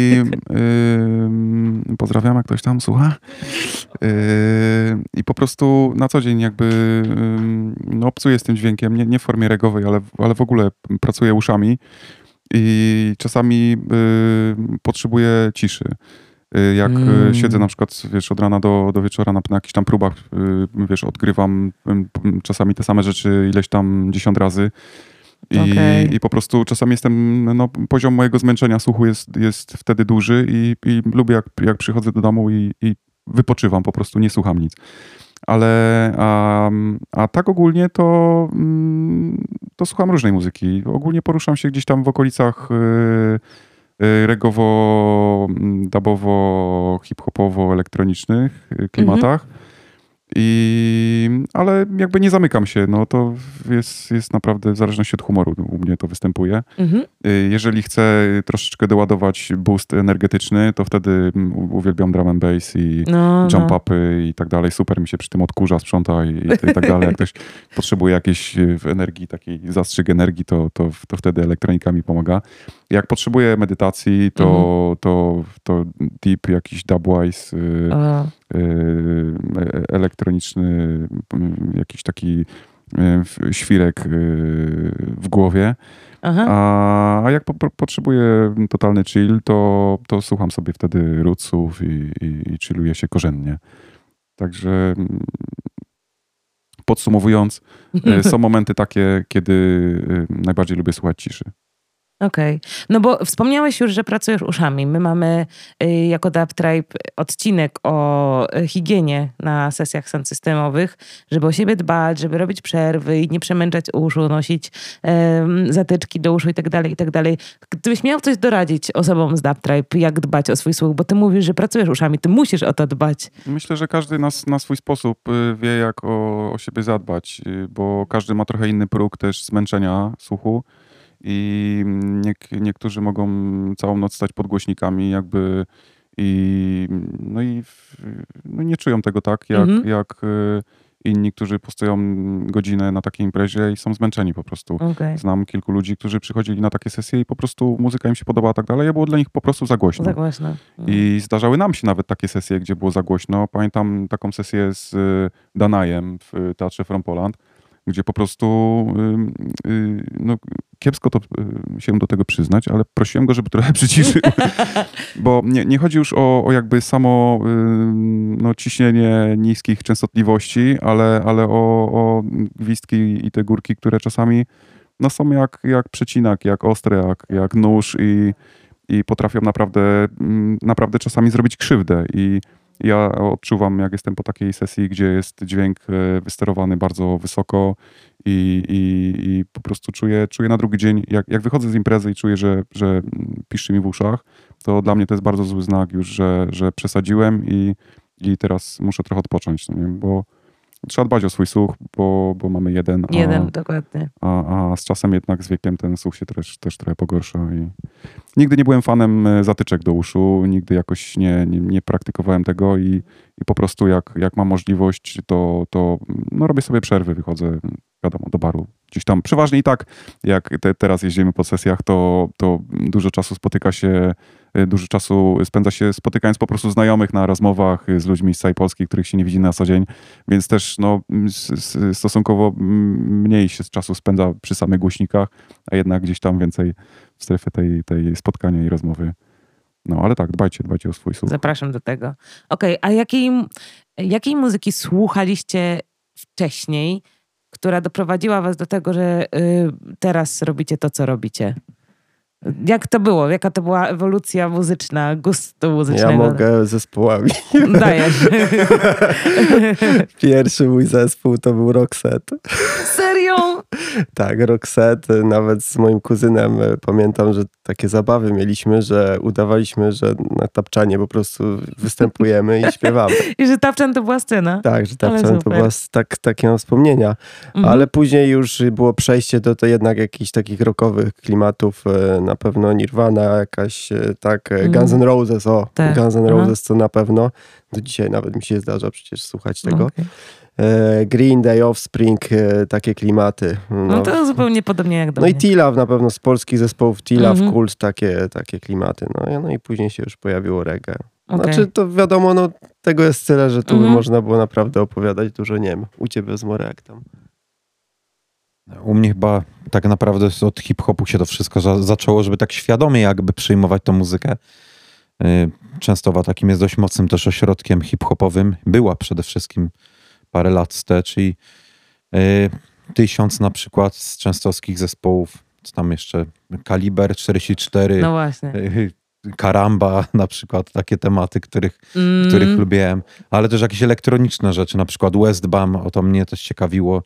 Pozdrawiam, jak ktoś tam słucha. I po prostu na co dzień jakby obcuję z tym dźwiękiem, nie w formie regowej, ale w ogóle pracuję uszami i czasami potrzebuję ciszy. Jak siedzę na przykład, od rana do wieczora na jakichś tam próbach, odgrywam czasami te same rzeczy ileś tam 10 razy i po prostu czasami poziom mojego zmęczenia słuchu jest wtedy duży i lubię jak przychodzę do domu i wypoczywam, po prostu nie słucham nic. Ale a tak ogólnie to słucham różnej muzyki. Ogólnie poruszam się gdzieś tam w okolicach regowo, dubowo, hip-hopowo, elektronicznych klimatach. Ale jakby nie zamykam się, to jest naprawdę w zależności od humoru. U mnie to występuje. Jeżeli chcę troszeczkę doładować boost energetyczny, to wtedy uwielbiam drum and bass i jump upy i tak dalej. Super mi się przy tym odkurza, sprząta i tak dalej. Jak ktoś potrzebuje jakiejś energii, takiej zastrzyk energii, to wtedy elektronika mi pomaga. Jak potrzebuję medytacji, to deep, jakiś dubwise, elektroniczny, jakiś taki świrek w głowie. A jak potrzebuję totalny chill, to słucham sobie wtedy rootsów i chilluję się korzennie. Także podsumowując, są momenty takie, kiedy najbardziej lubię słuchać ciszy. Okej. No bo wspomniałeś już, że pracujesz uszami. My mamy jako Dub Tribe odcinek o higienie na sesjach sound systemowych, żeby o siebie dbać, żeby robić przerwy i nie przemęczać uszu, nosić zatyczki do uszu i tak dalej, i tak dalej. Gdybyś miał coś doradzić osobom z Dub Tribe, jak dbać o swój słuch, bo ty mówisz, że pracujesz uszami, ty musisz o to dbać. Myślę, że każdy na swój sposób wie, jak o siebie zadbać, bo każdy ma trochę inny próg też zmęczenia słuchu i niektórzy mogą całą noc stać pod głośnikami jakby no nie czują tego tak, jak inni, którzy postoją godzinę na takiej imprezie i są zmęczeni po prostu. Okay. Znam kilku ludzi, którzy przychodzili na takie sesje i po prostu muzyka im się podobała tak dalej, a było dla nich po prostu za głośno. Za głośno. I zdarzały nam się nawet takie sesje, gdzie było za głośno. Pamiętam taką sesję z Danajem w Teatrze From Poland, gdzie po prostu no, kiepsko to się do tego przyznać, ale prosiłem go, żeby trochę przyciszył. Bo nie chodzi już o jakby samo no, ciśnienie niskich częstotliwości, ale o gwizdki i te górki, które czasami no, są jak przecinak, jak ostre, jak nóż i potrafią naprawdę czasami zrobić krzywdę. I ja odczuwam, jak jestem po takiej sesji, gdzie jest dźwięk wysterowany bardzo wysoko i po prostu czuję na drugi dzień, jak wychodzę z imprezy i czuję, że piszczy mi w uszach, to dla mnie to jest bardzo zły znak już, że przesadziłem i teraz muszę trochę odpocząć, no nie? Bo trzeba dbać o swój słuch, bo mamy jeden. Dokładnie. A z czasem jednak, z wiekiem ten słuch się też trochę pogorsza. I nigdy nie byłem fanem zatyczek do uszu, nigdy jakoś nie praktykowałem tego i po prostu jak mam możliwość, to no robię sobie przerwy, wychodzę, wiadomo, do baru. Gdzieś tam, przeważnie i tak, jak teraz jeździmy po sesjach, to dużo czasu spędza się spotykając po prostu znajomych na rozmowach z ludźmi z całej Polski, których się nie widzi na co dzień, więc też no, stosunkowo mniej się czasu spędza przy samych głośnikach, a jednak gdzieś tam więcej w strefie tej spotkania i rozmowy. No ale tak, dbajcie o swój słuch. Zapraszam do tego. Okej, a jakiej muzyki słuchaliście wcześniej, która doprowadziła was do tego, że teraz robicie to, co robicie? Jak to było? Jaka to była ewolucja muzyczna, gustu muzycznego? Ja mogę zespołami. Dajesz. Pierwszy mój zespół to był Roxette. Serio? Tak, Roxette. Nawet z moim kuzynem pamiętam, że takie zabawy mieliśmy, że udawaliśmy, że na tapczanie po prostu występujemy i śpiewamy. I że tapczan to była scena? Tak, że tapczan to była takie mam wspomnienia. Ale później już było przejście do jednak jakichś takich rockowych klimatów. Na pewno Nirvana, jakaś Guns N' Roses, tak. Guns N' Roses to na pewno. Do dzisiaj nawet mi się zdarza przecież słuchać tego. Okay. Green Day, Offspring, takie klimaty. No to zupełnie podobnie jak do mnie. No i T-Love na pewno, z polskich zespołów T-Love, Kult, takie klimaty. No i później się już pojawiło reggae. Okay. Znaczy to wiadomo, no tego jest tyle, że tu by można było naprawdę opowiadać dużo, nie wiem. U ciebie z More jak tam? U mnie chyba tak naprawdę od hip-hopu się to wszystko zaczęło, żeby tak świadomie jakby przyjmować tą muzykę. Częstochowa takim jest dość mocnym też ośrodkiem hip-hopowym. Była przede wszystkim parę lat wstecz i 1000 na przykład z częstochowskich zespołów, co tam jeszcze Kaliber 44, no właśnie. Karamba na przykład, takie tematy, których lubiłem, ale też jakieś elektroniczne rzeczy, na przykład Westbam, o to mnie też ciekawiło.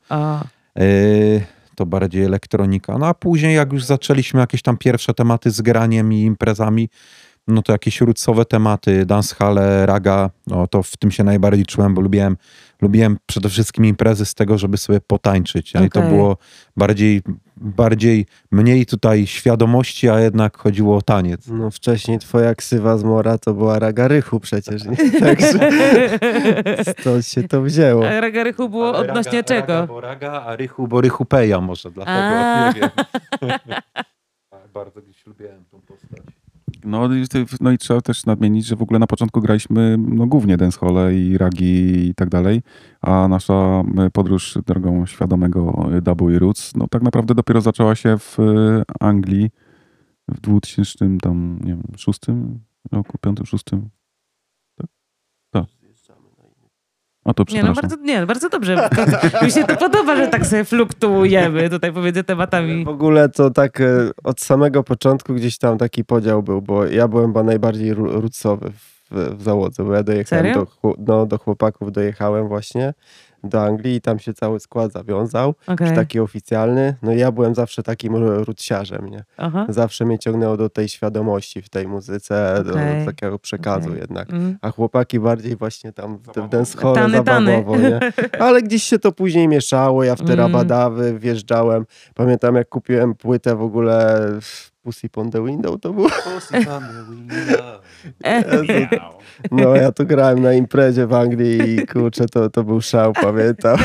To bardziej elektronika. No a później jak już zaczęliśmy jakieś tam pierwsze tematy z graniem i imprezami, no to jakieś rootsowe tematy, dancehalle, raga, no to w tym się najbardziej czułem, bo lubiłem przede wszystkim imprezy z tego, żeby sobie potańczyć. Okay. I to było mniej tutaj świadomości, a jednak chodziło o taniec. No wcześniej twoja ksywa z Mora to była Raga Rychu przecież, nie? Także stąd się to wzięło. A Raga Rychu było ale odnośnie czego? Raga, bo Raga, a Rychu, bo Rychu Peja może, dlatego nie wiem. Bardzo gdzieś lubiłem tą postać. No i trzeba też nadmienić, że w ogóle na początku graliśmy głównie dancehalle i ragi i tak dalej, a nasza podróż drogą świadomego dubu i roots, no tak naprawdę dopiero zaczęła się w Anglii w 2006 roku, 5-6. Tak? O to przepraszam. Bardzo dobrze. Mi się to podoba, że tak sobie fluktuujemy tutaj pomiędzy tematami. W ogóle to tak od samego początku gdzieś tam taki podział był, bo ja byłem chyba najbardziej rootsowy w załodze, bo ja dojechałem do chłopaków, dojechałem właśnie do Anglii i tam się cały skład zawiązał, już taki oficjalny. No i ja byłem zawsze takim rootsiarzem, nie? Zawsze mnie ciągnęło do tej świadomości w tej muzyce, do takiego przekazu jednak. A chłopaki bardziej właśnie tam w dancehall zabawowo, nie? Ale gdzieś się to później mieszało, ja w te rabadawy wjeżdżałem. Pamiętam jak kupiłem płytę w ogóle Pussy on the Window to było? Pussy on the Window. No ja to grałem na imprezie w Anglii i kurczę, to był szał, pamiętam.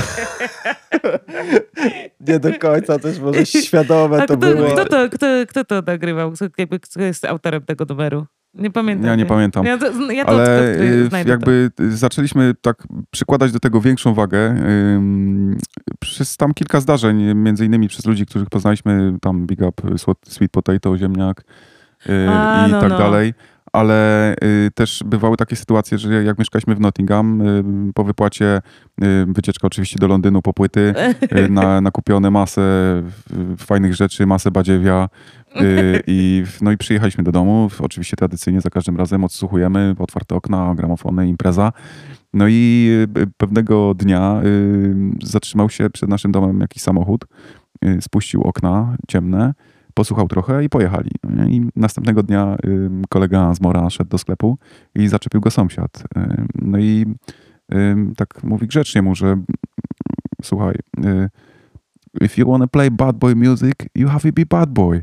Nie do końca też może świadome to było. Kto to nagrywał? Kto jest autorem tego numeru? Nie pamiętam. Ja nie pamiętam. Ale jakby zaczęliśmy tak przykładać do tego większą wagę. Przez tam kilka zdarzeń, między innymi przez ludzi, których poznaliśmy, tam Big Up, Sweet Potato, Ziemniak i tak dalej. Ale też bywały takie sytuacje, że jak mieszkaliśmy w Nottingham, po wypłacie wycieczka oczywiście do Londynu po płyty, nakupione masę fajnych rzeczy, masę badziewia i przyjechaliśmy do domu. Oczywiście tradycyjnie za każdym razem odsłuchujemy, otwarte okna, gramofony, impreza. No i pewnego dnia zatrzymał się przed naszym domem jakiś samochód, spuścił okna ciemne, posłuchał trochę i pojechali. I następnego dnia kolega z Mora szedł do sklepu i zaczepił go sąsiad. No i tak mówi grzecznie mu, że słuchaj, if you wanna play bad boy music, you have to be bad boy.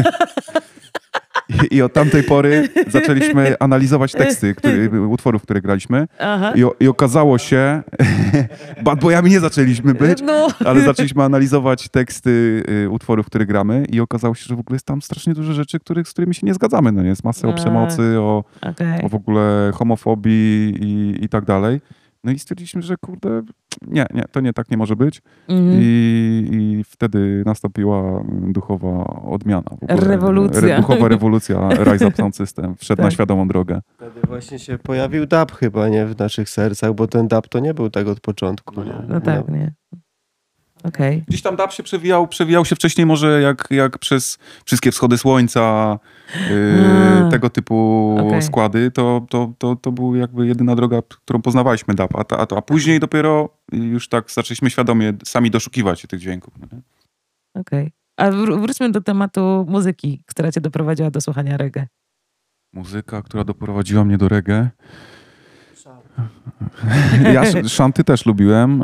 I od tamtej pory zaczęliśmy analizować teksty utworów, które graliśmy. I okazało się, bad boyami nie zaczęliśmy być, ale zaczęliśmy analizować teksty utworów, które gramy i okazało się, że w ogóle jest tam strasznie dużo rzeczy, z którymi się nie zgadzamy. No, jest masę o przemocy, o w ogóle homofobii i tak dalej. No i stwierdziliśmy, że kurde, nie, tak nie może być. I wtedy nastąpiła duchowa odmiana. Rewolucja. Duchowa rewolucja, Rise Up Sound System wszedł na świadomą drogę. Wtedy właśnie się pojawił dub chyba, nie? W naszych sercach, bo ten dub to nie był tak od początku. Nie? No tak, nie. Okay. Gdzieś tam dub się przewijał się wcześniej może jak przez wszystkie wschody słońca, tego typu składy, to był jakby jedyna droga, którą poznawaliśmy dub, a później dopiero już tak zaczęliśmy świadomie sami doszukiwać się tych dźwięków. Okej. A wróćmy do tematu muzyki, która cię doprowadziła do słuchania reggae. Muzyka, która doprowadziła mnie do reggae? Ja szanty też lubiłem.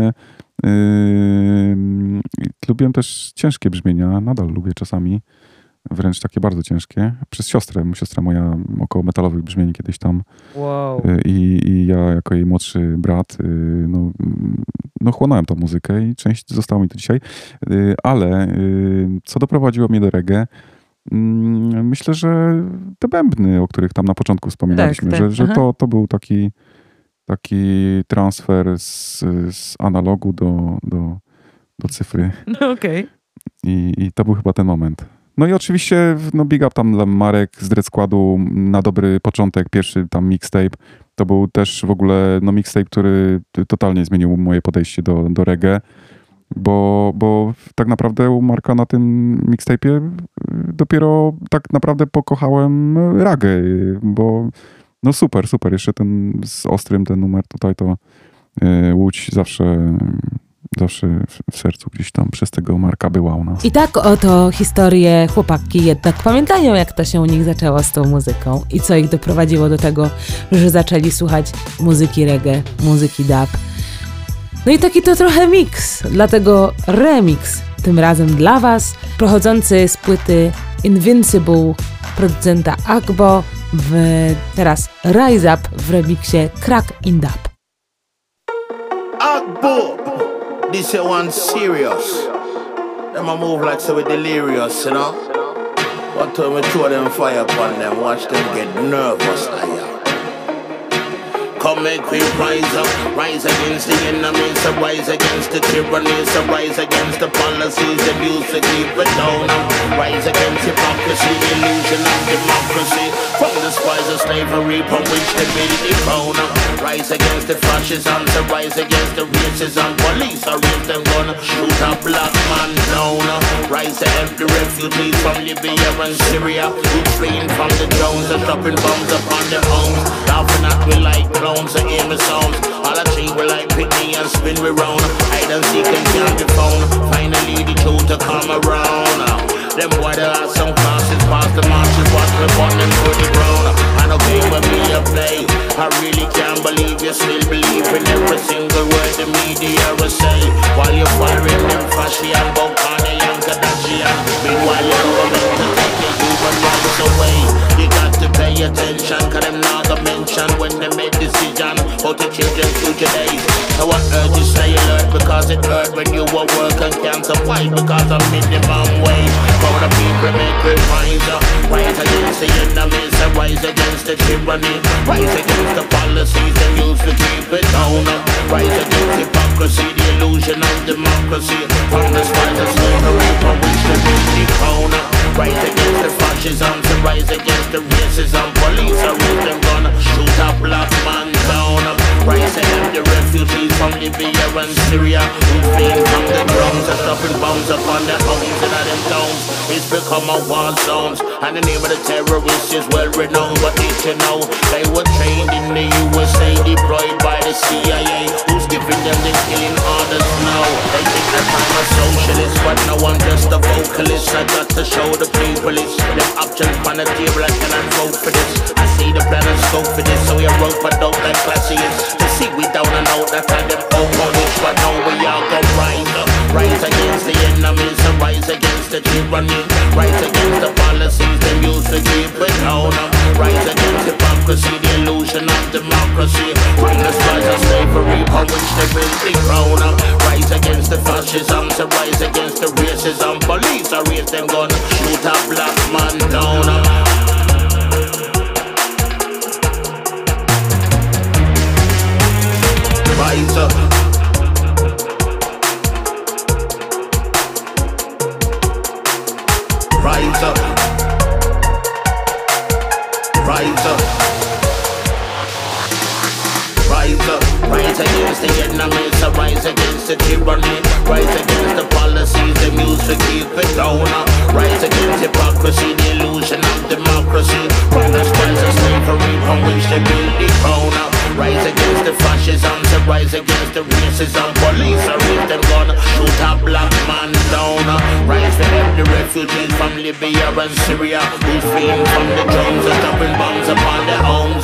Lubiłem też ciężkie brzmienia, nadal lubię czasami, wręcz takie bardzo ciężkie. Przez siostrę moja około metalowych brzmień kiedyś tam. Wow. I ja jako jej młodszy brat, chłonąłem tą muzykę i część została mi to dzisiaj. Ale co doprowadziło mnie do reggae? Myślę, że te bębny, o których tam na początku wspominaliśmy, że to był taki transfer z analogu do cyfry. No okej. I to był chyba ten moment. No i oczywiście big up tam dla Marek z Dread Składu na dobry początek, pierwszy tam mixtape. To był też w ogóle mixtape, który totalnie zmienił moje podejście do reggae, bo tak naprawdę u Marka na tym mixtape'ie dopiero tak naprawdę pokochałem reggae, bo super. Jeszcze ten z Ostrym, ten numer tutaj to Łódź zawsze w sercu gdzieś tam przez tego Marka była u nas. I tak oto historie chłopaki jednak pamiętają, jak to się u nich zaczęło z tą muzyką i co ich doprowadziło do tego, że zaczęli słuchać muzyki reggae, muzyki dub. No i taki to trochę miks, dlatego remix tym razem dla was, pochodzący z płyty Invincible producenta Agbo, teraz Rise Up w remiksie Crack in Dub. Agbo, this one serious. Them a move like so we delirious, you know. One time we throw them fire upon them, watch them get nervous, come make we rise up. Rise against the enemies, so rise against the tyranny, so rise against the policies that used to keep it down. Rise against hypocrisy, the illusion of democracy. From the spies of slavery, from which they build the crown. Rise against the fascism, so rise against the racism. Police are raise them gonna shoot a black man down. Rise to help the refugees from Libya and Syria, who fleeing from the drones and dropping bombs upon their homes. Laughing at we like clowns and aim sounds. All I treat we like picnic and spin we round. Hide and seek and can't be found. Finally the truth to come around. Them boy they have some classes past the marches, watch me burn them to the ground. I know game with me a play. I really can't believe you still believe in every single word the media will say. While you're firing them fasci and Bokani and Kardashian, meanwhile you're going to take your human rights away. You got to pay attention, cause them not gonna mention when they make decision how to change their future days. So I urge you stay alert, because it hurt when you were work and can't survive because of minimum wage. For the people make it rise up, rise against the enemies and rise against the tyranny, rise against the policies they use to keep it down. Rise against hypocrisy, the illusion of democracy. From the spies of slavery, from which they build the crown. Rise against the fascism, to rise against the racism. Police are with them gonna shoot a black man down. Rise against the refugees from Libya and Syria, who flee from the drums and dropping bombs upon their homes and at them towns. It's become a war zone, and the name of the terrorists is well renowned. But did you know they were trained in the USA, deployed by the CIA, who's giving them the killing orders now? They think that I'm a socialist, but no, I'm just a vocalist. I got to show the people it's them options on the table. I cannot vote for this. I see the plan and scope for this, so we are rope but don't like classiest. To see we down and out, that's how them over which, but now we all go rise up. Rise against the enemies and rise against the tyranny, rise against the policies they use to keep it down. Rise against hypocrisy, the illusion of democracy. From the spies of slavery, from which they build the crown. Rise against the fascism, to rise against the racism. Police are raise them gun, shoot a black man down. Rise up. Rise up. Rise up. Rise up. Rise against the enemies, so rise against the tyranny, rise against the policies they use to keep it down. Rise against hypocrisy, the illusion of democracy. From the spies of slavery, from which they build the crown. Rise against the fascism, so rise against the racism. Police are with them gonna shoot a black man down. Rise to help the refugees from Libya and Syria, who's fleeing from the drums and dropping bombs upon their homes.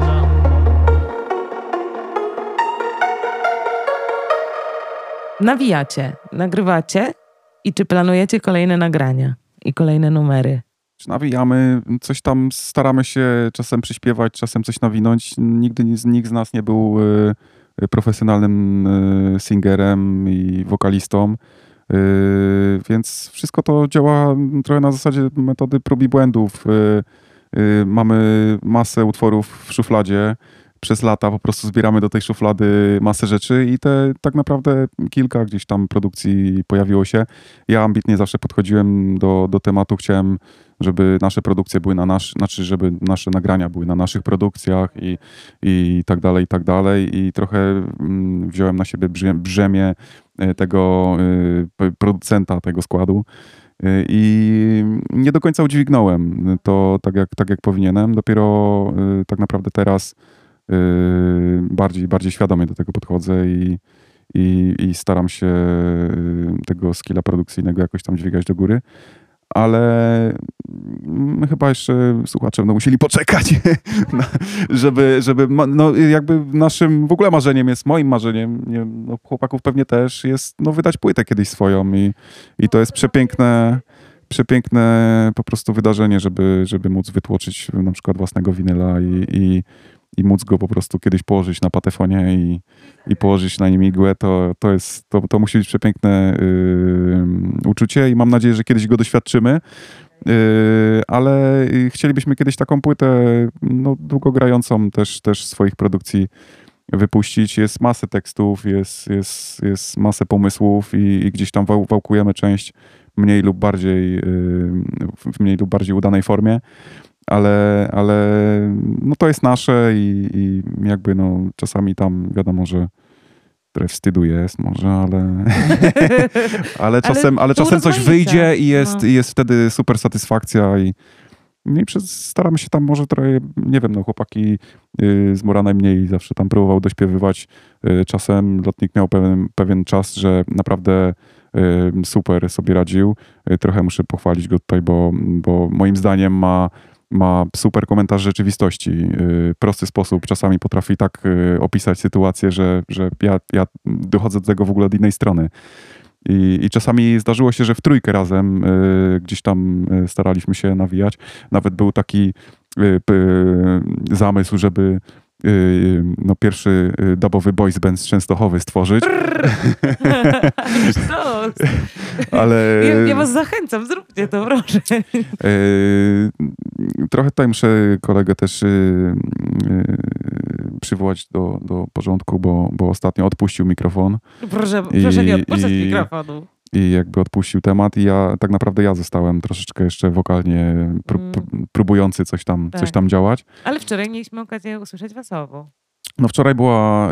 Nawijacie, nagrywacie i czy planujecie kolejne nagrania i kolejne numery? Nawijamy, coś tam staramy się czasem przyśpiewać, czasem coś nawinąć. Nigdy nikt z nas nie był profesjonalnym singerem i wokalistą, więc wszystko to działa trochę na zasadzie metody prób i błędów. Mamy masę utworów w szufladzie. Przez lata po prostu zbieramy do tej szuflady masę rzeczy i te tak naprawdę kilka gdzieś tam produkcji pojawiło się. Ja ambitnie zawsze podchodziłem do tematu, chciałem, żeby nasze produkcje były żeby nasze nagrania były na naszych produkcjach i tak dalej, i tak dalej. I trochę wziąłem na siebie brzemię tego producenta tego składu. I nie do końca udźwignąłem to tak jak powinienem. Dopiero tak naprawdę teraz bardziej świadomie do tego podchodzę i staram się tego skilla produkcyjnego jakoś tam dźwigać do góry. Ale chyba jeszcze słuchacze będą musieli poczekać, żeby jakby naszym w ogóle marzeniem jest, moim marzeniem, chłopaków pewnie też, jest wydać płytę kiedyś swoją i to jest przepiękne po prostu wydarzenie, żeby móc wytłoczyć na przykład własnego winyla i móc go po prostu kiedyś położyć na patefonie i położyć na nim igłę, to musi być przepiękne uczucie i mam nadzieję, że kiedyś go doświadczymy. Ale chcielibyśmy kiedyś taką płytę no, długogrającą też swoich produkcji wypuścić. Jest masę tekstów, jest masę pomysłów i gdzieś tam wałkujemy część mniej lub bardziej w mniej lub bardziej udanej formie, ale no to jest nasze i jakby no czasami tam wiadomo, że trochę wstydu jest może, ale czasem coś wyjdzie i jest wtedy super satysfakcja i staramy się tam może trochę, nie wiem, no chłopaki z Mura najmniej zawsze tam próbował dośpiewywać. Czasem Lotnik miał pewien czas, że naprawdę super sobie radził. Trochę muszę pochwalić go tutaj, bo moim zdaniem ma super komentarz rzeczywistości. Prosty sposób czasami potrafi tak opisać sytuację, że ja dochodzę do tego w ogóle od innej strony. I czasami zdarzyło się, że w trójkę razem gdzieś tam staraliśmy się nawijać. Nawet był taki zamysł, żeby no, pierwszy dubowy boys band z Częstochowy stworzyć. Ale ja was zachęcam, zróbcie to, proszę. Trochę tutaj muszę kolegę też przywołać do porządku, bo ostatnio odpuścił mikrofon. Proszę nie odpuszczać mikrofonu. I jakby odpuścił temat i tak naprawdę zostałem troszeczkę jeszcze wokalnie próbujący coś tam działać. Ale wczoraj mieliśmy okazję usłyszeć was obu. No wczoraj była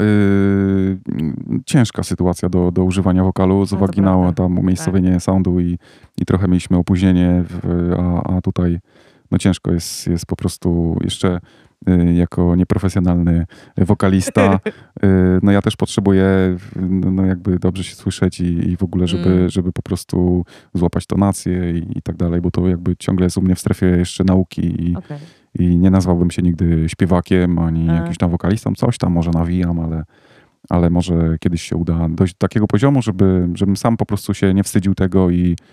ciężka sytuacja do używania wokalu z uwagi na tam umiejscowienie soundu i trochę mieliśmy opóźnienie, a tutaj no ciężko jest po prostu jeszcze jako nieprofesjonalny wokalista. No ja też potrzebuję no jakby dobrze się słyszeć i w ogóle, żeby po prostu złapać tonację i tak dalej, bo to jakby ciągle jest u mnie w strefie jeszcze nauki i nie nazwałbym się nigdy śpiewakiem, ani jakimś tam wokalistą. Coś tam może nawijam, ale może kiedyś się uda dojść do takiego poziomu, żebym sam po prostu się nie wstydził tego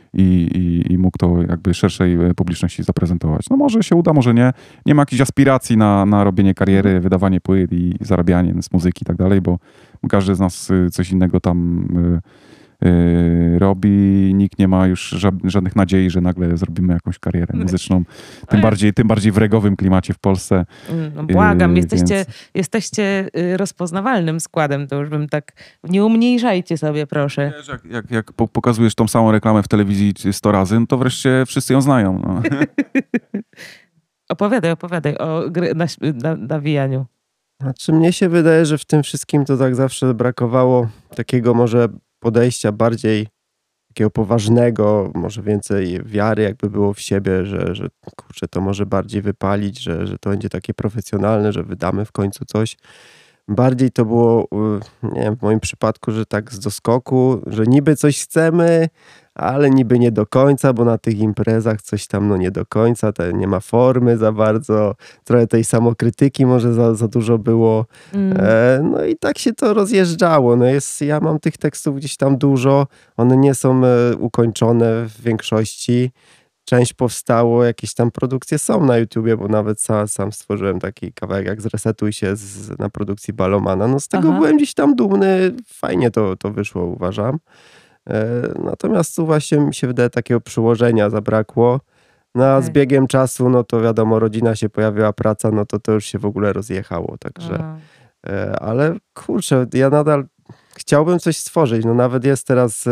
i mógł to jakby szerszej publiczności zaprezentować. No może się uda, może nie. Nie ma jakichś aspiracji na robienie kariery, wydawanie płyt i zarabianie z muzyki i tak dalej, bo każdy z nas coś innego tam robi. Nikt nie ma już żadnych nadziei, że nagle zrobimy jakąś karierę muzyczną. Tym bardziej w regowym klimacie w Polsce. No błagam, jesteście rozpoznawalnym składem, to już bym tak... Nie umniejszajcie sobie, proszę. Wiesz, jak pokazujesz tą samą reklamę w telewizji 100 razy, no to wreszcie wszyscy ją znają. No. Opowiadaj o nawijaniu. Znaczy mnie się wydaje, że w tym wszystkim to tak zawsze brakowało takiego może podejścia bardziej takiego poważnego, może więcej wiary jakby było w siebie, że kurczę, to może bardziej wypalić, że to będzie takie profesjonalne, że wydamy w końcu coś. Bardziej to było, nie wiem, w moim przypadku, że tak z doskoku, że niby coś chcemy, ale niby nie do końca, bo na tych imprezach coś tam no nie do końca, nie ma formy za bardzo, trochę tej samokrytyki może za dużo było. No i tak się to rozjeżdżało. No ja mam tych tekstów gdzieś tam dużo, one nie są ukończone w większości. Część powstało, jakieś tam produkcje są na YouTubie, bo nawet sam stworzyłem taki kawałek jak Zresetuj się na produkcji Balomana. No z tego byłem gdzieś tam dumny, fajnie to wyszło, uważam. Natomiast tu właśnie mi się wydaje takiego przyłożenia zabrakło. No a z biegiem czasu, no to wiadomo, rodzina się pojawiła, praca, no to już się w ogóle rozjechało, także... Ale kurczę, ja nadal chciałbym coś stworzyć, no nawet jest teraz...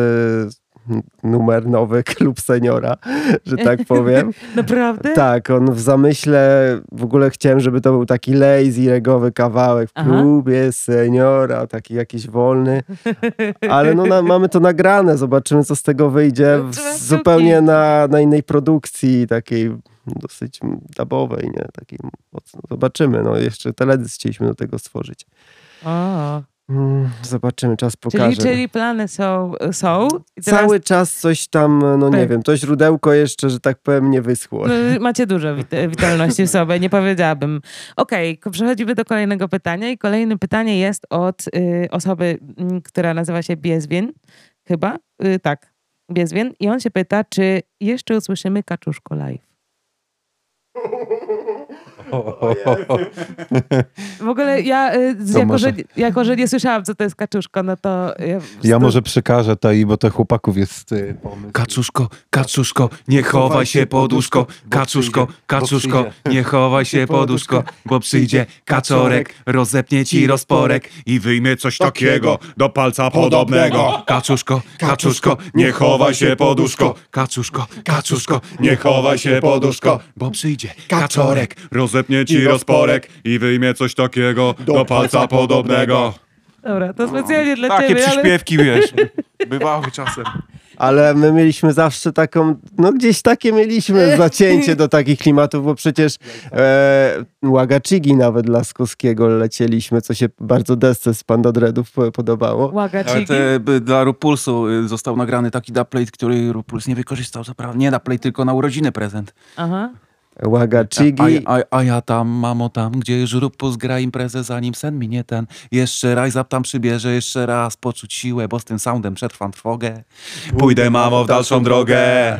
numer nowy, Klub Seniora, że tak powiem. Naprawdę? Tak, on w zamyśle, w ogóle chciałem, żeby to był taki lazy, regowy kawałek w Klubie Seniora, taki jakiś wolny, ale no mamy to nagrane, zobaczymy co z tego wyjdzie, zupełnie na innej produkcji, takiej dosyć dubowej, nie? Takiej mocno, zobaczymy, no jeszcze teledysk chcieliśmy do tego stworzyć. Zobaczymy, czas pokaże. Czyli plany są. I teraz... Cały czas coś tam, no nie wiem, to źródełko jeszcze, że tak powiem, nie wyschło. No, macie dużo witalności w sobie, nie powiedziałabym. Okej, przechodzimy do kolejnego pytania i kolejne pytanie jest od osoby, która nazywa się Biezwien, chyba. Tak, Biezwien. I on się pyta, czy jeszcze usłyszymy Kaczuszko live? W ogóle ja, jako że nie słyszałam, co to jest kaczuszko, no to... Ja może przekażę to, bo to chłopaków jest pomysł. Kaczuszko, nie chowaj się pod łóżko. Kaczuszko, nie chowaj się pod łóżko, bo przyjdzie kaczorek, rozepnie ci rozporek i wyjmie coś takiego do palca podobnego. Kaczuszko, nie chowaj się pod łóżko. Kaczuszko, nie chowaj się pod łóżko, bo przyjdzie kaczorek, rozepnie ci rozporek i wyjmie coś takiego do palca podobnego. Dobra, to specjalnie dla Takie ciebie, przyśpiewki, wiesz, bywały czasem. Ale my mieliśmy zawsze taką, no gdzieś takie mieliśmy zacięcie do takich klimatów, bo przecież Łagachigi nawet Laskowskiego lecieliśmy, co się bardzo desce z Panda Dreadów podobało. Łagachigi? Dla Rupulsu został nagrany taki dubplate, który Rupuls nie wykorzystał, co prawda. Nie dubplate, tylko na urodziny prezent. Aha. Łagachigi. A ja tam, mamo tam, gdzie już Rupuls gra imprezę, zanim sen minie ten. Jeszcze Rise Up tam przybierze, jeszcze raz poczuć siłę, bo z tym soundem przetrwam trwogę. Pójdę, mamo, w dalszą drogę.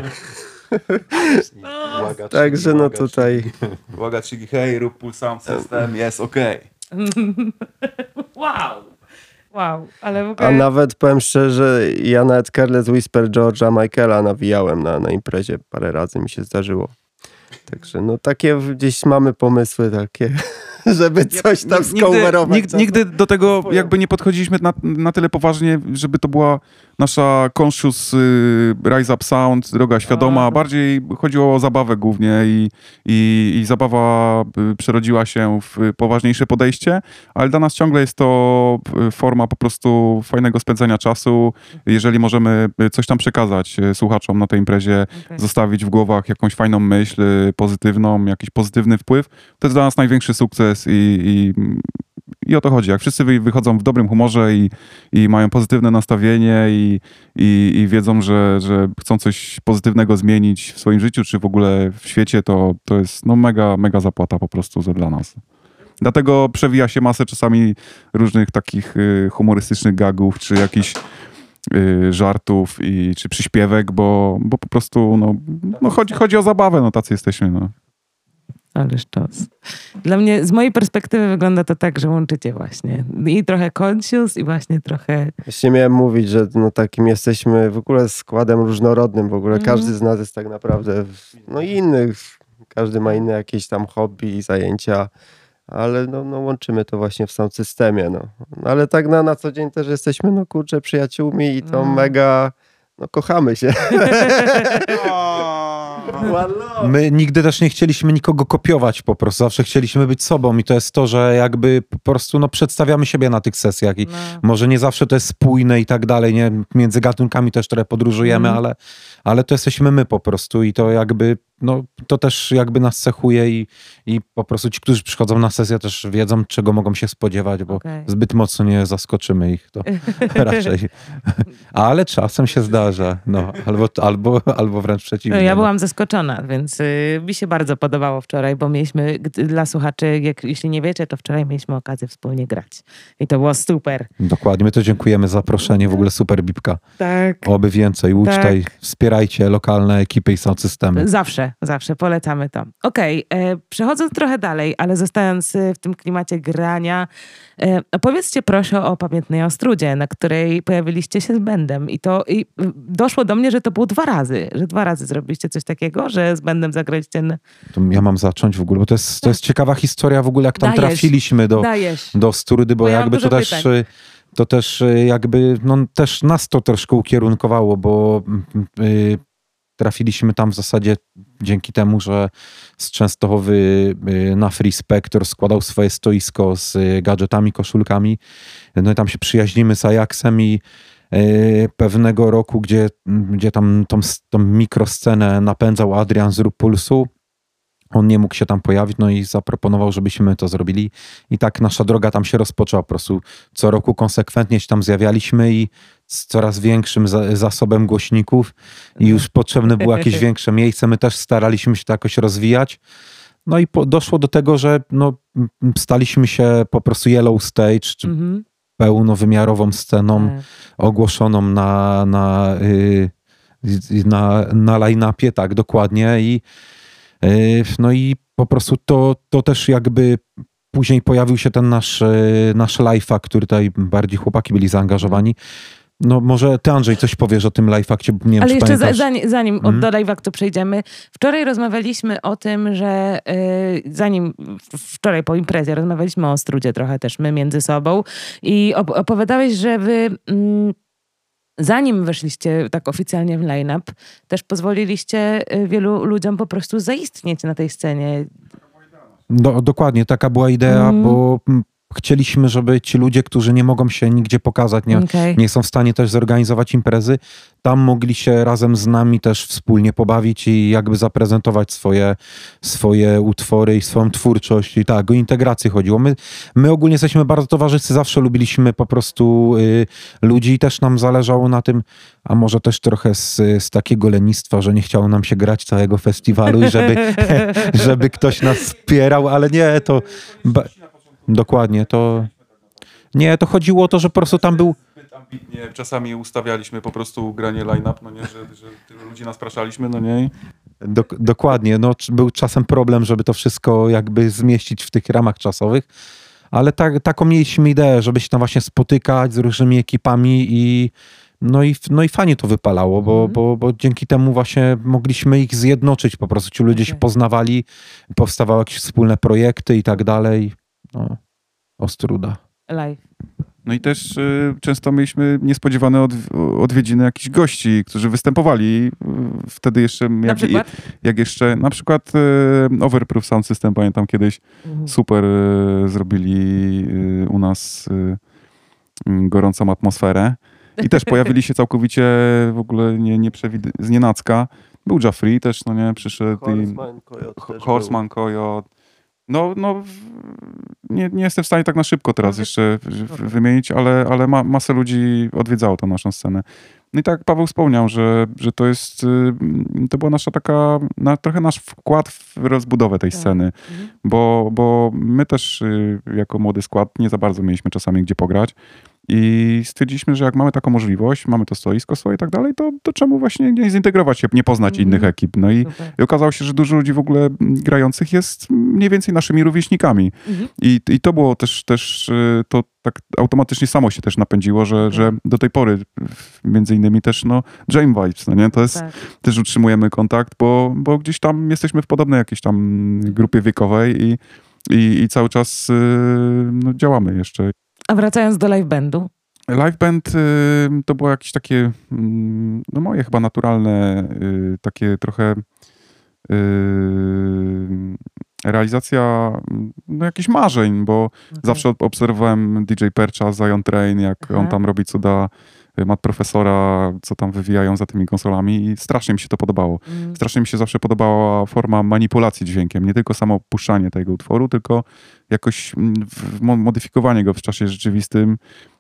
Także no tutaj... Łagachigi, hej, Rupuls Sound System, jest okej. Wow, ale w ogóle... A nawet powiem szczerze, ja nawet Careless Whisper George'a Michaela nawijałem na imprezie. Parę razy mi się zdarzyło. Także no takie gdzieś mamy pomysły takie, żeby coś tam skowerować. Nigdy do tego jakby nie podchodziliśmy na tyle poważnie, żeby to była nasza conscious Rise Up Sound, droga świadoma. Bardziej chodziło o zabawę głównie i zabawa przerodziła się w poważniejsze podejście, ale dla nas ciągle jest to forma po prostu fajnego spędzania czasu. Jeżeli możemy coś tam przekazać słuchaczom na tej imprezie, zostawić w głowach jakąś fajną myśl, pozytywną, jakiś pozytywny wpływ, to jest dla nas największy sukces i o to chodzi. Jak wszyscy wychodzą w dobrym humorze i mają pozytywne nastawienie i wiedzą, że chcą coś pozytywnego zmienić w swoim życiu, czy w ogóle w świecie, to jest no mega zapłata po prostu dla nas. Dlatego przewija się masę czasami różnych takich humorystycznych gagów, czy jakichś żartów czy przyśpiewek, bo po prostu no chodzi o zabawę, no tacy jesteśmy. No. Ależ czas. Dla mnie, z mojej perspektywy wygląda to tak, że łączycie właśnie i trochę conscious i właśnie trochę... Właśnie miałem mówić, że no takim jesteśmy w ogóle składem różnorodnym, w ogóle każdy z nas jest tak naprawdę no inny, każdy ma inne jakieś tam hobby i zajęcia, ale no łączymy to właśnie w sound systemie, no. Ale tak na co dzień też jesteśmy, no kurczę, przyjaciółmi i to mega, no kochamy się. My nigdy też nie chcieliśmy nikogo kopiować po prostu, zawsze chcieliśmy być sobą i to jest to, że jakby po prostu przedstawiamy siebie na tych sesjach i może nie zawsze to jest spójne i tak dalej, nie? Między gatunkami też trochę podróżujemy, ale to jesteśmy my po prostu i to jakby no to też jakby nas cechuje i po prostu ci, którzy przychodzą na sesję też wiedzą, czego mogą się spodziewać, bo zbyt mocno nie zaskoczymy ich, to raczej. Ale czasem się zdarza, no, albo wręcz przeciwnie. Ja byłam zaskoczona, więc mi się bardzo podobało wczoraj, bo mieliśmy, dla słuchaczy, jeśli nie wiecie, to wczoraj mieliśmy okazję wspólnie grać. I to było super. Dokładnie, my to dziękujemy za zaproszenie, w ogóle super Bibka. Tak. Oby więcej, ucztaj, wspierajcie lokalne ekipy i sound systemy. Zawsze polecamy to. Okej, przechodząc trochę dalej, ale zostając w tym klimacie grania, opowiedzcie proszę o Pamiętnej Ostrudzie, na której pojawiliście się z bandem i doszło do mnie, że to było 2 razy, że 2 razy zrobiliście coś takiego, że z bandem zagraliście... To ja mam zacząć w ogóle, bo to jest ciekawa historia w ogóle, jak tam trafiliśmy do Ostrudy, bo jakby to też jakby, no też nas to troszkę ukierunkowało, bo trafiliśmy tam w zasadzie dzięki temu, że z Częstochowy na Free Spector składał swoje stoisko z gadżetami, koszulkami. No i tam się przyjaźnimy z Ajaxem i pewnego roku, gdzie tam tą mikroscenę napędzał Adrian z Rupulsu, on nie mógł się tam pojawić, no i zaproponował, żebyśmy to zrobili. I tak nasza droga tam się rozpoczęła. Po prostu co roku konsekwentnie się tam zjawialiśmy i z coraz większym zasobem głośników i już potrzebne było jakieś większe miejsce. My też staraliśmy się to jakoś rozwijać. No i doszło do tego, że no, staliśmy się po prostu Yellow Stage, czy pełnowymiarową sceną ogłoszoną na line-upie, tak dokładnie. No i po prostu to też jakby później pojawił się ten nasz live'a, który tutaj bardziej chłopaki byli zaangażowani. No może ty, Andrzej, coś powiesz o tym live'akcie, nie wiem, Ale czy jeszcze pamiętasz. zanim do live'aktu przejdziemy, wczoraj rozmawialiśmy o tym, że wczoraj po imprezie rozmawialiśmy o Strudzie trochę też my między sobą i opowiadałeś, że wy zanim weszliście tak oficjalnie w line-up, też pozwoliliście wielu ludziom po prostu zaistnieć na tej scenie. Dokładnie, taka była idea, bo chcieliśmy, żeby ci ludzie, którzy nie mogą się nigdzie pokazać, nie są w stanie też zorganizować imprezy, tam mogli się razem z nami też wspólnie pobawić i jakby zaprezentować swoje utwory i swoją twórczość. I tak, o integrację chodziło. My ogólnie jesteśmy bardzo towarzyscy, zawsze lubiliśmy po prostu ludzi i też nam zależało na tym, a może też trochę z takiego lenistwa, że nie chciało nam się grać całego festiwalu i żeby ktoś nas wspierał, ale nie, to... Dokładnie, to chodziło o to, że po prostu tam był... Ambitnie czasami ustawialiśmy po prostu granie line-up, no nie, że tylu ludzi nas praszaliśmy, no nie. Dokładnie, no był czasem problem, żeby to wszystko jakby zmieścić w tych ramach czasowych, ale taką mieliśmy ideę, żeby się tam właśnie spotykać z różnymi ekipami i fajnie to wypalało, bo dzięki temu właśnie mogliśmy ich zjednoczyć, po prostu ci ludzie się poznawali, powstawały jakieś wspólne projekty i tak dalej. No, Ostruda. Live. No i też często mieliśmy niespodziewane odwiedziny jakichś gości, którzy występowali wtedy jeszcze, jak jeszcze, na przykład Overproof Sound System, pamiętam kiedyś, super zrobili u nas gorącą atmosferę i też pojawili się całkowicie w ogóle znienacka. Był Jeffrey też, no nie, przyszedł. Horseman Coyote. No nie jestem w stanie tak na szybko teraz jeszcze wymienić, ale masę ludzi odwiedzało tę naszą scenę. No i tak Paweł wspomniał, że to była nasza trochę nasz wkład w rozbudowę tej sceny, bo my też jako młody skład nie za bardzo mieliśmy czasami gdzie pograć i stwierdziliśmy, że jak mamy taką możliwość, mamy to stoisko swoje i tak dalej, to czemu właśnie nie zintegrować się, nie poznać innych ekip. No i okazało się, że dużo ludzi w ogóle grających jest mniej więcej naszymi rówieśnikami. I to było też to tak automatycznie samo się też napędziło, że do tej pory między innymi też Jam Vibes, no nie? To jest, też utrzymujemy kontakt, bo gdzieś tam jesteśmy w podobnej jakiejś tam grupie wiekowej i cały czas działamy jeszcze. A wracając do live bandu? Live band to było jakieś takie, moje chyba naturalne, takie trochę realizacja jakichś marzeń, bo zawsze obserwowałem DJ Percha, Zion Train, jak on tam robi cuda, Mat Profesora, co tam wywijają za tymi konsolami i strasznie mi się to podobało. Strasznie mi się zawsze podobała forma manipulacji dźwiękiem, nie tylko samo puszczanie tego utworu, tylko jakoś modyfikowanie go w czasie rzeczywistym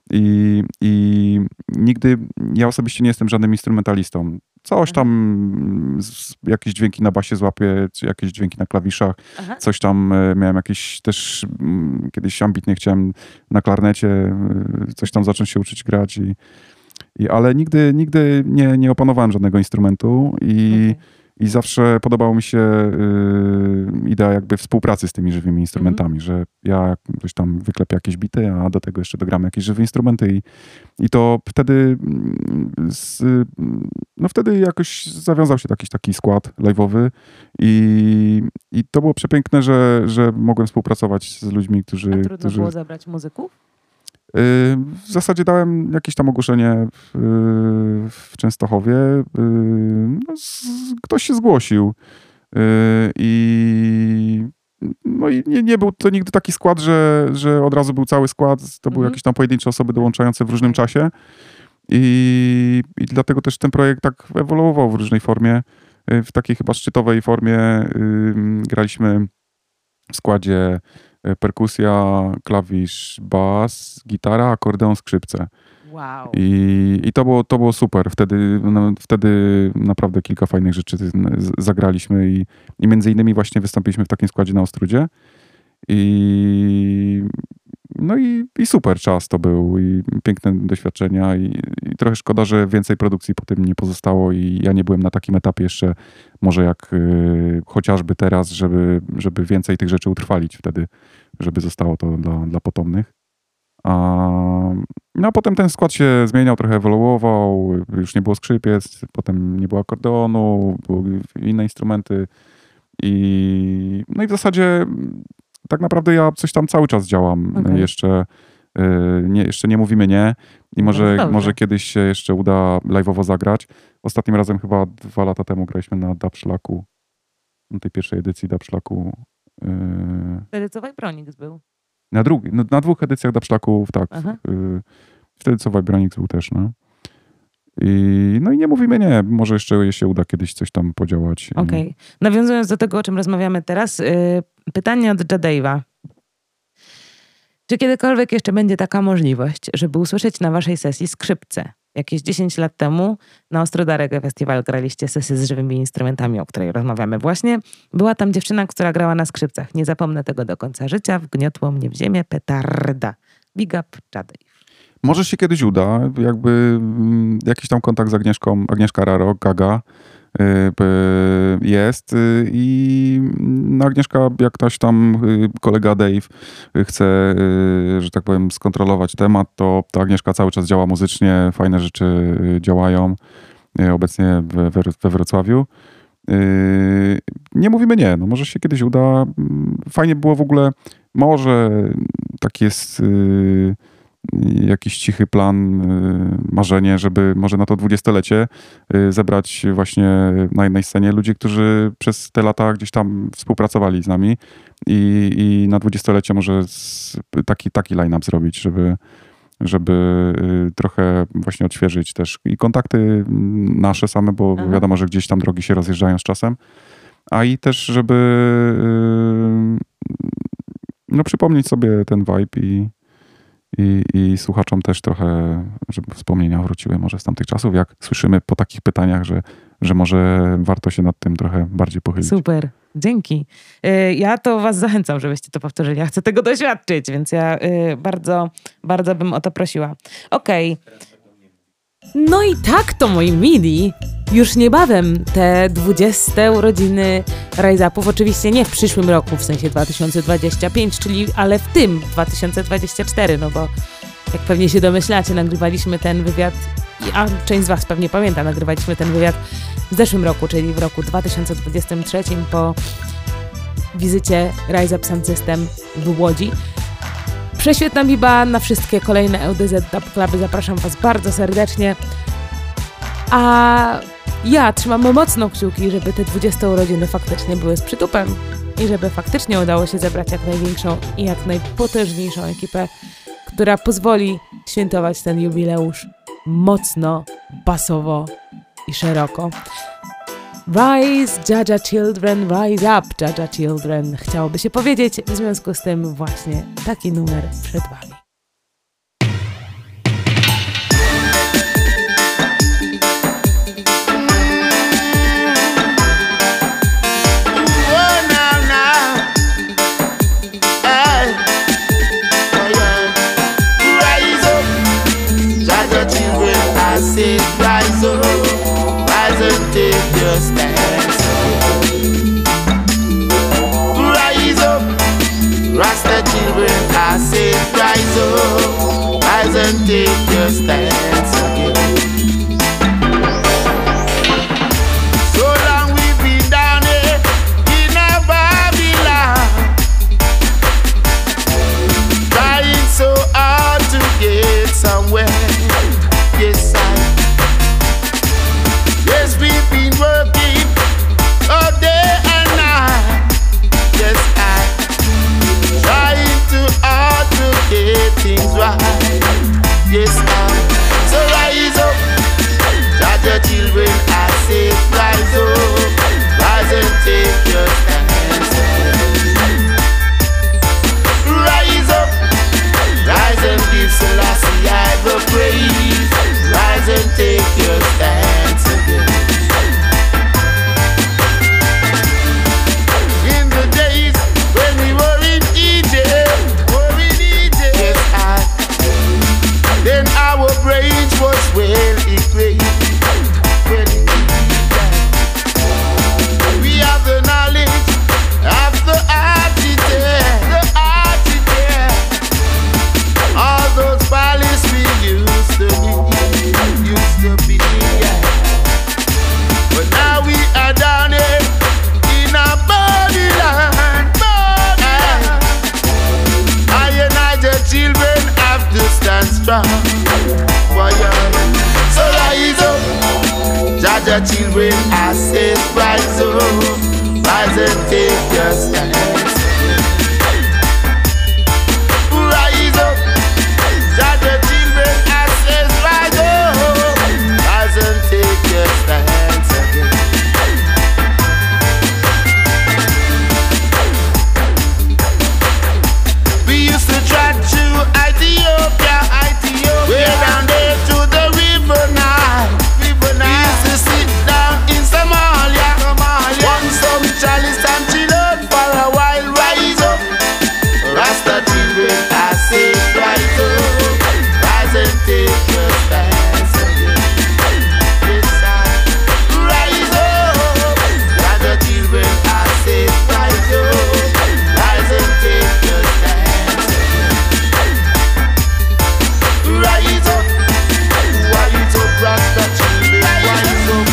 i nigdy, ja osobiście nie jestem żadnym instrumentalistą. Coś tam, jakieś dźwięki na basie złapię, jakieś dźwięki na klawiszach, coś tam miałem jakieś też, kiedyś ambitnie chciałem na klarnecie coś tam zacząć się uczyć grać ale nigdy nie opanowałem żadnego instrumentu i zawsze podobała mi się idea jakby współpracy z tymi żywymi instrumentami, że ja coś tam wyklepię jakieś bity, a do tego jeszcze dogram jakieś żywe instrumenty i to wtedy wtedy jakoś zawiązał się jakiś taki skład live'owy i to było przepiękne, że mogłem współpracować z ludźmi, którzy... A trudno było zabrać muzyków? W zasadzie dałem jakieś tam ogłoszenie w Częstochowie. Ktoś się zgłosił i nie był to nigdy taki skład, że od razu był cały skład. To były jakieś tam pojedyncze osoby dołączające w różnym czasie i dlatego też ten projekt tak ewoluował w różnej formie. W takiej chyba szczytowej formie graliśmy w składzie perkusja, klawisz, bas, gitara, akordeon, skrzypce. Wow. I to było super. Wtedy naprawdę kilka fajnych rzeczy zagraliśmy i między innymi właśnie wystąpiliśmy w takim składzie na Ostrudzie. I No i super czas to był i piękne doświadczenia i trochę szkoda, że więcej produkcji po tym nie pozostało i ja nie byłem na takim etapie jeszcze może jak chociażby teraz, żeby więcej tych rzeczy utrwalić wtedy, żeby zostało to dla potomnych. No a potem ten skład się zmieniał, trochę ewoluował, już nie było skrzypiec, potem nie było akordeonu, były inne instrumenty no i w zasadzie tak naprawdę ja coś tam cały czas działam. Okay. Jeszcze nie mówimy nie i może kiedyś się jeszcze uda live'owo zagrać. Ostatnim razem chyba 2 lata temu graliśmy na Dubszlaku, na tej pierwszej edycji Dubszlaku. Wtedy co Vibronix był? Na 2 edycjach Dubszlaków, tak. Wtedy co Vibronix był też, no. No i nie mówimy nie, może jeszcze się uda kiedyś coś tam podziałać. Okej. Nawiązując do tego, o czym rozmawiamy teraz, pytanie od Jade'e'a. Czy kiedykolwiek jeszcze będzie taka możliwość, żeby usłyszeć na waszej sesji skrzypce? Jakieś 10 lat temu na Ostroda Reggae Festival graliście sesję z żywymi instrumentami, o której rozmawiamy właśnie. Była tam dziewczyna, która grała na skrzypcach. Nie zapomnę tego do końca życia. Wgniotło mnie w ziemię petarda. Big up, Jade'a. Może się kiedyś uda, jakby jakiś tam kontakt z Agnieszka Raro, Gaga jest i Agnieszka, jak ktoś tam, kolega Dave chce, że tak powiem, skontrolować temat, to Agnieszka cały czas działa muzycznie, fajne rzeczy działają obecnie we Wrocławiu. Nie mówimy nie, no może się kiedyś uda. Fajnie było w ogóle, może tak jest jakiś cichy plan, marzenie, żeby może na to 20-lecie zebrać właśnie na jednej scenie ludzi, którzy przez te lata gdzieś tam współpracowali z nami i na 20-lecie może taki line-up zrobić, żeby trochę właśnie odświeżyć też i kontakty nasze same, bo wiadomo, że gdzieś tam drogi się rozjeżdżają z czasem, a i też, żeby przypomnieć sobie ten vibe i słuchaczom też trochę, żeby wspomnienia wróciły może z tamtych czasów, jak słyszymy po takich pytaniach, że może warto się nad tym trochę bardziej pochylić. Super, dzięki. Ja to was zachęcam, żebyście to powtórzyli. Ja chcę tego doświadczyć, więc ja bardzo, bardzo bym o to prosiła. Okej. No i tak to, moi mili. Już niebawem te 20 urodziny Rise Upów, oczywiście nie w przyszłym roku, w sensie 2025, ale w tym 2024, no bo jak pewnie się domyślacie, nagrywaliśmy ten wywiad, a część z was pewnie pamięta, nagrywaliśmy ten wywiad w zeszłym roku, czyli w roku 2023 po wizycie Rise Up Sound System w Łodzi. Prześwietna biba, na wszystkie kolejne LDZ Dub Cluby zapraszam was bardzo serdecznie. A ja trzymam mocno kciuki, żeby te 20 urodziny faktycznie były z przytupem i żeby faktycznie udało się zebrać jak największą i jak najpotężniejszą ekipę, która pozwoli świętować ten jubileusz mocno, basowo i szeroko. Rise, Jaja Children, rise up, Jaja Children. Chciałoby się powiedzieć, w związku z tym właśnie taki numer przed wami. Rise up, rise and take your stance. Rise up, Rasta children, I say rise up, rise and take your stance again. So long we've been down here in a Babylon, trying so hard to get somewhere. Yes, we've been working all day and night. Yes, trying too hard to get things right. Yes, the children, I said, rise up, rise and take your stand. Rise up, that the children, I said, rise up, rise and take your stand again. We used to track to Ethiopia, way down there to the river Nile. We used to sit down in Somalia, want some chalice and chill out for a while. Rise up, Rasta children, I say rise up, rise and take your stance again. Yes, I rise up, Rasta children, I say rise up, rise and take your stance again. Rise up, Rasta children, rise up,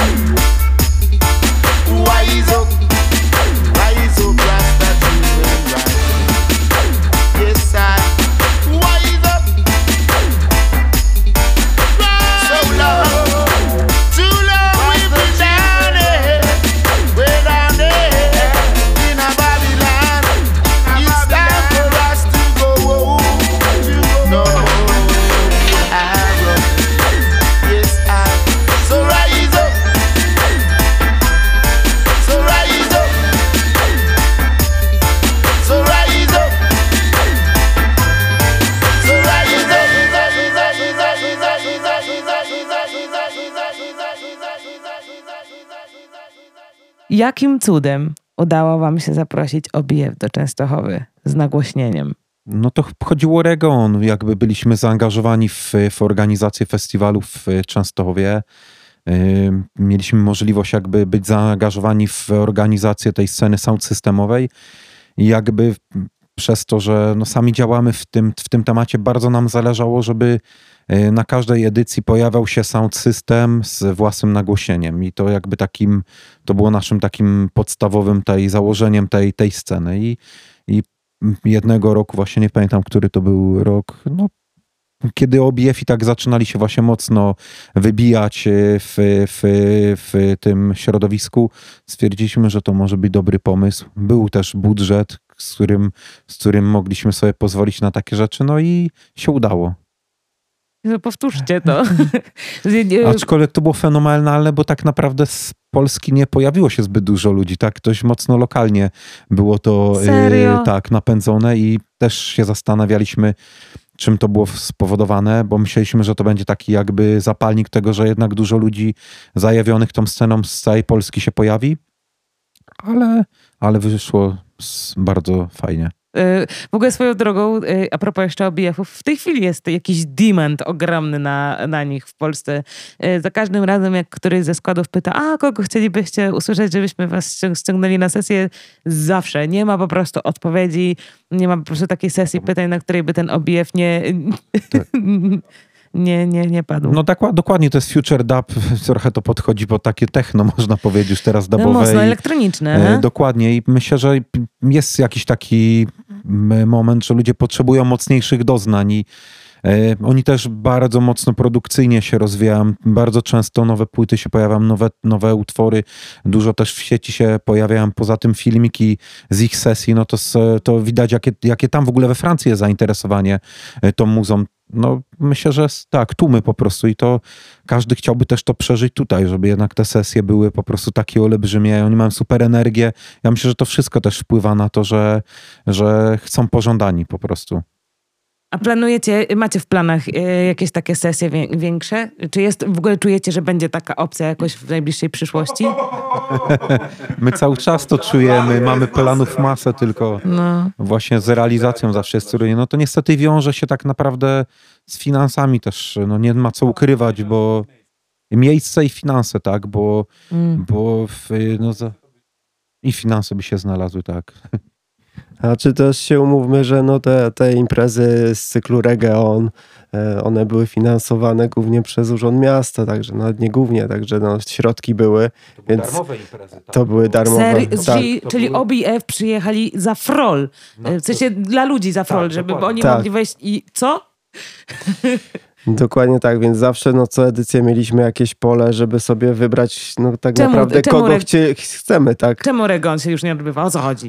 rise up, Rasta children, rise up. Yes, I rise up. So long, too long we've been down there, way down there in a Babylon. It's time for us to go home. No arrow. Yes, I. So rise up. So rise up. So rise up. So rise Jakim cudem udało wam się zaprosić OBF do Częstochowy z nagłośnieniem? No to chodziło o region, jakby byliśmy zaangażowani w organizację festiwalu w Częstochowie. Mieliśmy możliwość jakby być zaangażowani w organizację tej sceny sound systemowej i jakby przez to, że no sami działamy w tym temacie, bardzo nam zależało, żeby na każdej edycji pojawiał się sound system z własnym nagłośnieniem i to jakby to było naszym takim podstawowym założeniem tej sceny i jednego roku, właśnie nie pamiętam, który to był rok, no, kiedy OBF i tak zaczynali się właśnie mocno wybijać w tym środowisku, stwierdziliśmy, że to może być dobry pomysł. Był też budżet, z którym mogliśmy sobie pozwolić na takie rzeczy, no i się udało. No powtórzcie to. Aczkolwiek to było fenomenalne, bo tak naprawdę z Polski nie pojawiło się zbyt dużo ludzi, tak? Dość mocno lokalnie było to tak napędzone i też się zastanawialiśmy, czym to było spowodowane, bo myśleliśmy, że to będzie taki jakby zapalnik tego, że jednak dużo ludzi zajawionych tą sceną z całej Polski się pojawi, ale wyszło bardzo fajnie. W ogóle swoją drogą, a propos jeszcze OBF-ów, w tej chwili jest jakiś demand ogromny na nich w Polsce. Za każdym razem, jak któryś ze składów pyta, a kogo chcielibyście usłyszeć, żebyśmy was ściągnęli na sesję, zawsze. Nie ma po prostu odpowiedzi, nie ma po prostu takiej sesji pytań, na której by ten OBF nie padł. No dokładnie, to jest future dub, trochę to podchodzi pod takie techno, można powiedzieć, już teraz dubowe. No, mocno elektroniczne. Dokładnie i myślę, że jest jakiś taki moment, że ludzie potrzebują mocniejszych doznań i oni też bardzo mocno produkcyjnie się rozwijają, bardzo często nowe płyty się pojawiają, nowe utwory, dużo też w sieci się pojawiają, poza tym filmiki z ich sesji, no to widać jakie tam w ogóle we Francji jest zainteresowanie tą muzą. No myślę, że tak, tłumy po prostu i to każdy chciałby też to przeżyć tutaj, żeby jednak te sesje były po prostu takie olbrzymie, oni mają super energię. Ja myślę, że to wszystko też wpływa na to, że chcą pożądani po prostu. A macie w planach jakieś takie sesje większe? Czy w ogóle czujecie, że będzie taka opcja jakoś w najbliższej przyszłości? My cały czas to czujemy, mamy planów masę, tylko właśnie z realizacją zawsze jest trudniej. No to niestety wiąże się tak naprawdę z finansami też. No nie ma co ukrywać, bo miejsce i finanse, tak, i finanse by się znalazły, tak. A czy też się umówmy, że no te imprezy z cyklu Reggae, one były finansowane głównie przez Urząd Miasta, także nawet nie głównie, także no, środki były. To więc darmowe imprezy. Tak? To były darmowe. Czyli OBF przyjechali za frol, w sensie dla ludzi za frol, żeby oni mogli wejść i co? Dokładnie tak, więc zawsze co edycję mieliśmy jakieś pole, żeby sobie wybrać tak naprawdę kogo chcemy, tak? Czemu Regon się już nie odbywa? O co chodzi?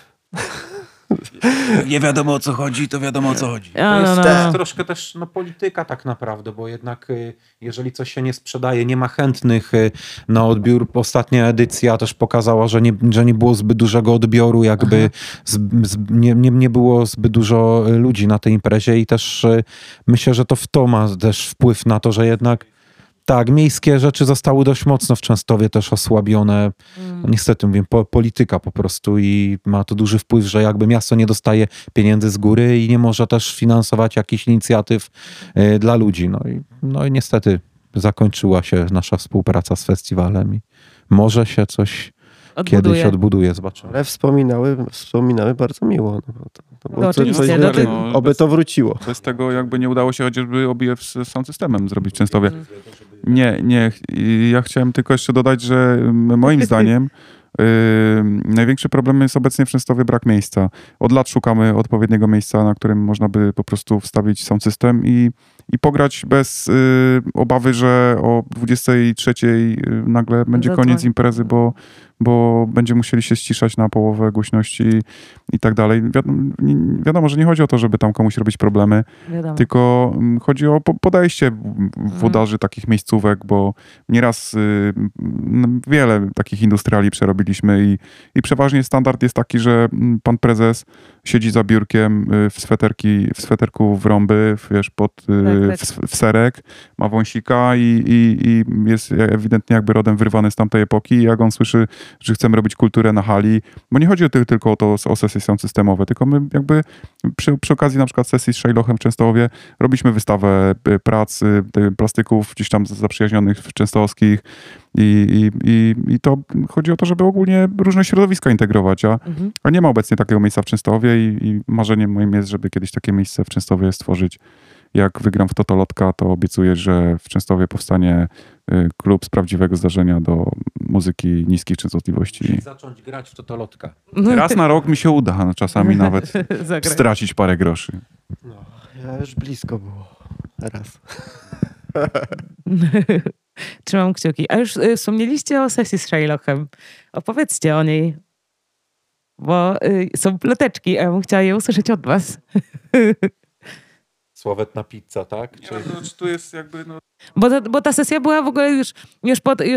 Nie wiadomo o co chodzi, to wiadomo o co chodzi. To jest troszkę też polityka tak naprawdę, bo jednak jeżeli coś się nie sprzedaje, nie ma chętnych na odbiór. Ostatnia edycja też pokazała, że nie było zbyt dużego odbioru, jakby nie było zbyt dużo ludzi na tej imprezie i też myślę, że to ma też wpływ na to, że jednak tak, miejskie rzeczy zostały dość mocno w Częstochowie też osłabione. Niestety, mówię, polityka po prostu i ma to duży wpływ, że jakby miasto nie dostaje pieniędzy z góry i nie może też finansować jakichś inicjatyw dla ludzi. No i niestety zakończyła się nasza współpraca z festiwalem i może się coś kiedyś odbuduje, zobaczymy. Ale wspominały bardzo miło. To było oczywiście, oby to wróciło. Bez tego jakby nie udało się chociażby OBF z sound systemem zrobić w Częstochowie. Nie. Ja chciałem tylko jeszcze dodać, że moim zdaniem największy problem jest obecnie w Częstochowie brak miejsca. Od lat szukamy odpowiedniego miejsca, na którym można by po prostu wstawić sound system i pograć bez obawy, że o 23:00 nagle będzie koniec imprezy, bo będziemy musieli się ściszać na połowę głośności i tak dalej. Wiadomo, że nie chodzi o to, żeby tam komuś robić problemy, tylko chodzi o podejście włodarzy takich miejscówek, bo nieraz wiele takich industriali przerobiliśmy i przeważnie standard jest taki, że pan prezes siedzi za biurkiem w sweterku w rąby, wiesz, w serek, ma wąsika i jest ewidentnie jakby rodem wyrwany z tamtej epoki i jak on słyszy, że chcemy robić kulturę na hali, bo nie chodzi tylko o sesje sound systemowe, tylko my jakby przy okazji na przykład sesji z Shailochem w Częstochowie robiliśmy wystawę prac plastyków gdzieś tam zaprzyjaźnionych w częstochowskich i to chodzi o to, żeby ogólnie różne środowiska integrować, a nie ma obecnie takiego miejsca w Częstochowie i marzeniem moim jest, żeby kiedyś takie miejsce w Częstochowie stworzyć. Jak wygram w Totolotka, to obiecuję, że w Częstochowie powstanie klub z prawdziwego zdarzenia do muzyki niskich częstotliwości. Musisz zacząć grać w Totolotka. Raz na rok mi się uda, czasami nawet stracić parę groszy. Ja już blisko było. Raz. Trzymam kciuki. A już wspomnieliście o sesji z Shailochem. Opowiedzcie o niej. Bo są ploteczki, a ja bym chciała je usłyszeć od was. Sławetna pizza, tak? Tu jest jakby... Bo ta sesja była w ogóle już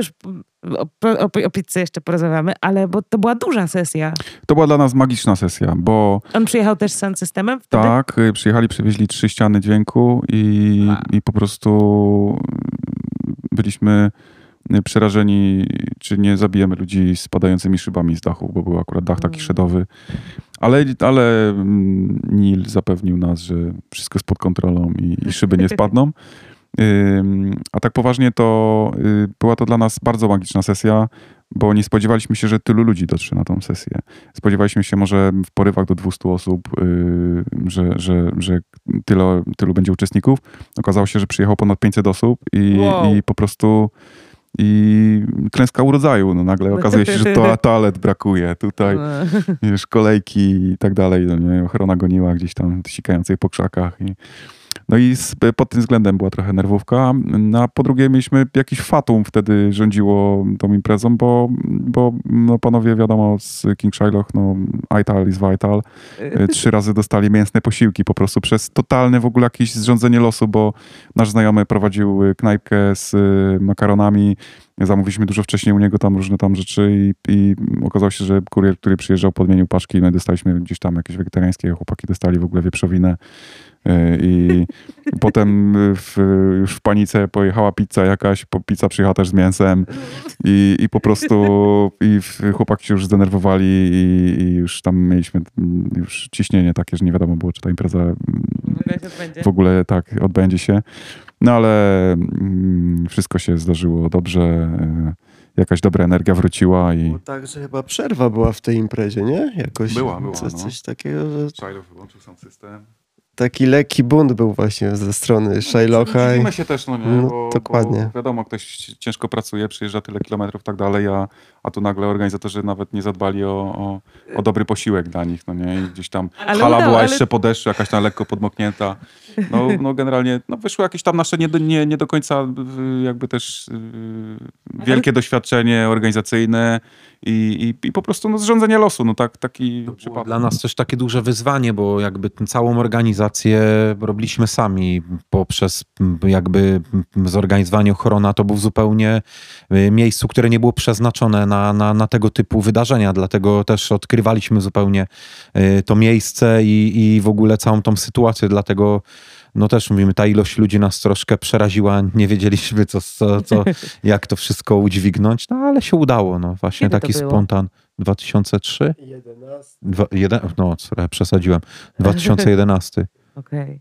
o pizzy jeszcze porozmawiamy, ale bo to była duża sesja. To była dla nas magiczna sesja, bo... On przyjechał też z sound systemem wtedy? Tak, przyjechali, przywieźli 3 ściany dźwięku i po prostu byliśmy przerażeni, czy nie zabijemy ludzi spadającymi szybami z dachu, bo był akurat dach taki szedowy. Ale Neil zapewnił nas, że wszystko jest pod kontrolą i szyby nie spadną. A tak poważnie to była to dla nas bardzo magiczna sesja, bo nie spodziewaliśmy się, że tylu ludzi dotrze na tą sesję. Spodziewaliśmy się może w porywach do 200 osób, że tylu będzie uczestników. Okazało się, że przyjechało ponad 500 osób i po prostu klęska urodzaju. Nagle okazuje się, że toalet brakuje. Tutaj wiesz, kolejki i tak dalej. Ochrona goniła gdzieś tam sikającej po krzakach. No i pod tym względem była trochę nerwówka. A po drugie mieliśmy jakiś fatum wtedy rządziło tą imprezą, bo panowie wiadomo z King Shailloch, Ital is vital. 3 razy dostali mięsne posiłki po prostu przez totalne w ogóle jakieś zrządzenie losu, bo nasz znajomy prowadził knajpkę z makaronami. Zamówiliśmy dużo wcześniej u niego tam różne tam rzeczy i okazało się, że kurier, który przyjeżdżał, podmienił paczki. No i dostaliśmy gdzieś tam jakieś wegetariańskie, chłopaki dostali w ogóle wieprzowinę. I potem już w panice pojechała pizza jakaś, pizza przyjechała też z mięsem i po prostu chłopaki się już zdenerwowali i już tam mieliśmy już ciśnienie takie, że nie wiadomo było, czy ta impreza w ogóle tak odbędzie się. No ale wszystko się zdarzyło dobrze. Jakaś dobra energia wróciła i... Także chyba przerwa była w tej imprezie, nie? Jakoś była. coś takiego, że... Shailloch wyłączył sound system. taki lekki bunt był właśnie ze strony Shylocha. Dziwimy się też, no nie? No, dokładnie. Bo wiadomo, ktoś ciężko pracuje, przyjeżdża tyle kilometrów i tak dalej, a tu nagle organizatorzy nawet nie zadbali o dobry posiłek dla nich, no nie? I gdzieś tam hala była jeszcze po deszczu, jakaś tam lekko podmoknięta. No generalnie wyszły jakieś tam nasze nie do końca jakby też wielkie doświadczenie organizacyjne i po prostu zrządzenie losu, taki przypadek. Dla nas też takie duże wyzwanie, bo jakby tę całą organizację robiliśmy sami poprzez jakby zorganizowanie Chorona. To był zupełnie miejscu, które nie było przeznaczone na tego typu wydarzenia, dlatego też odkrywaliśmy zupełnie to miejsce i w ogóle całą tą sytuację, dlatego też mówimy, ta ilość ludzi nas troszkę przeraziła, nie wiedzieliśmy jak to wszystko udźwignąć, ale się udało, właśnie Kiedy taki to było? spontan. 2003? 11. Przesadziłem. 2011. Okej.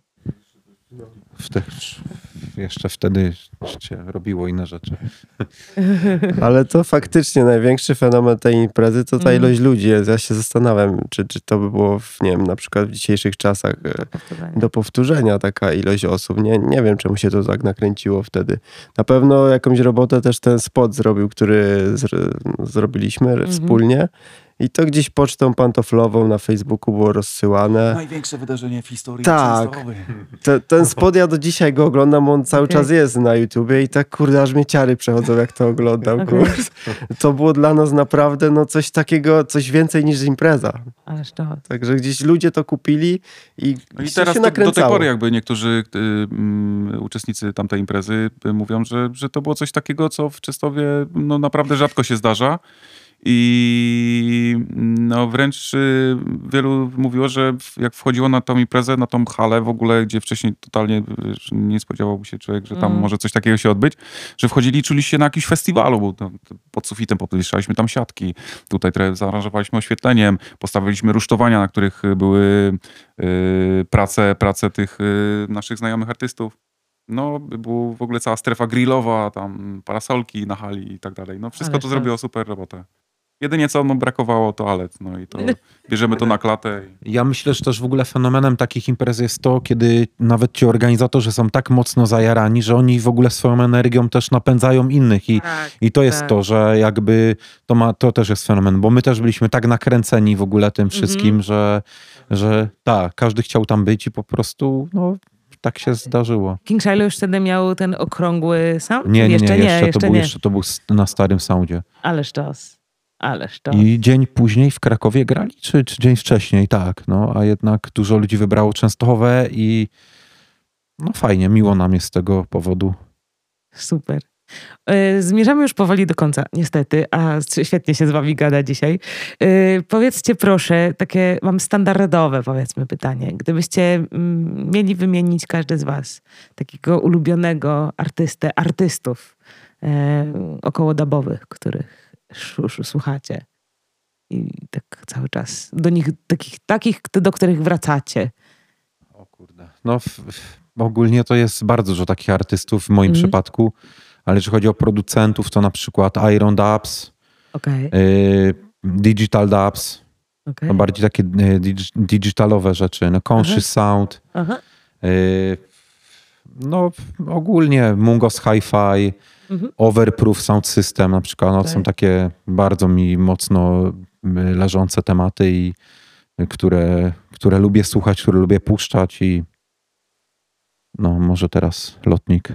Jeszcze wtedy się robiło inne rzeczy. Ale to faktycznie największy fenomen tej imprezy to ta ilość ludzi. Ja się zastanawiam, czy to by było, nie wiem, na przykład w dzisiejszych czasach do powtórzenia taka ilość osób. Nie wiem, czemu się to tak nakręciło wtedy. Na pewno jakąś robotę też ten spot zrobił, który zrobiliśmy wspólnie. I to gdzieś pocztą pantoflową na Facebooku było rozsyłane. Największe wydarzenie w historii częstochowej. Ten spot ja do dzisiaj go oglądam, on cały czas jest na YouTubie i tak kurde, aż mnie ciary przechodzą, jak to oglądam. To było dla nas naprawdę coś takiego, coś więcej niż impreza. Ależ to. Także gdzieś ludzie to kupili i teraz się do nakręcało. tej pory jakby niektórzy uczestnicy tamtej imprezy mówią, że to było coś takiego, co w Częstochowie naprawdę rzadko się zdarza. I wręcz wielu mówiło, że jak wchodziło na tą imprezę, na tą halę w ogóle, gdzie wcześniej totalnie nie spodziewałby się człowiek, że tam może coś takiego się odbyć, że wchodzili i czuli się na jakimś festiwalu, bo pod sufitem podwieszaliśmy tam siatki, tutaj trochę zaaranżowaliśmy oświetleniem, postawiliśmy rusztowania, na których były prace tych naszych znajomych artystów. Była w ogóle cała strefa grillowa, tam parasolki na hali i tak dalej. Wszystko to zrobiło super robotę. Jedynie co brakowało toalet, i to bierzemy to na klatę. Ja myślę, że też w ogóle fenomenem takich imprez jest to, kiedy nawet ci organizatorzy są tak mocno zajarani, że oni w ogóle swoją energią też napędzają innych i to jest to, że jakby to też jest fenomen, bo my też byliśmy tak nakręceni w ogóle tym wszystkim, że każdy chciał tam być i po prostu tak się zdarzyło. King Shiloh już wtedy miał ten okrągły sound? Nie, to był na starym soundzie. Ależ czas. I dzień później w Krakowie grali, czy dzień wcześniej? Tak, a jednak dużo ludzi wybrało Częstochowę i fajnie, miło nam jest z tego powodu. Super. Zmierzamy już powoli do końca, niestety, a świetnie się z wami gada dzisiaj. Powiedzcie proszę, takie mam standardowe powiedzmy pytanie. Gdybyście mieli wymienić każdy z was takiego ulubionego artystów okołodabowych, których słuchacie i tak cały czas do nich, takich, do których wracacie. O kurde. Ogólnie to jest bardzo dużo takich artystów w moim przypadku, ale jeżeli chodzi o producentów, to na przykład Iron Dubs, Digital Dubs, bardziej takie digitalowe rzeczy, Conscious Sound, ogólnie Mungos Hi-Fi, Overproof Sound System na przykład, są takie bardzo mi mocno leżące tematy i które lubię słuchać, które lubię puszczać i może teraz Lotnik.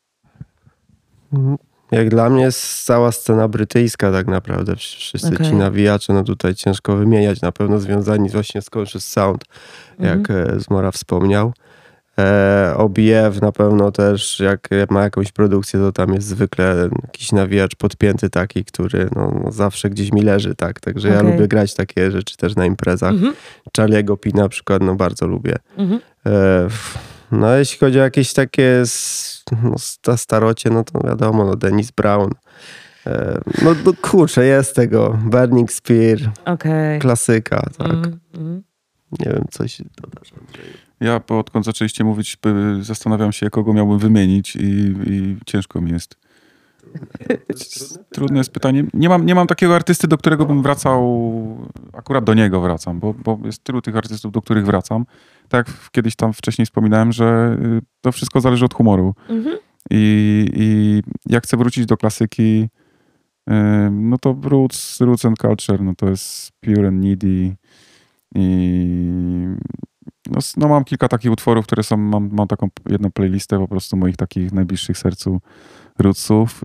Jak dla mnie jest cała scena brytyjska tak naprawdę. Wszyscy ci nawijacze, tutaj ciężko wymieniać, na pewno związani właśnie z Conscious Sound, jak Zmora wspomniał. OBF na pewno też, jak ma jakąś produkcję, to tam jest zwykle jakiś nawijacz podpięty taki, który zawsze gdzieś mi leży, tak. Także ja lubię grać takie rzeczy też na imprezach. Charlie'ego P na przykład, bardzo lubię. Jeśli chodzi o jakieś takie starocie, to wiadomo, Dennis Brown. Kurczę, jest tego. Burning Spear. Klasyka, tak. Nie wiem, coś dodasz, Andrzeju. Ja odkąd zaczęliście mówić, zastanawiam się, kogo miałbym wymienić i ciężko mi jest. Trudne jest pytanie. Nie mam takiego artysty, do którego bym wracał, akurat do niego wracam, bo jest tylu tych artystów, do których wracam. tak jak kiedyś tam wcześniej wspominałem, że to wszystko zależy od humoru. I jak chcę wrócić do klasyki, no to Roots and Culture, no to jest Pure and Needy i no mam kilka takich utworów, które są, mam taką jedną playlistę po prostu moich takich najbliższych sercu Rootsów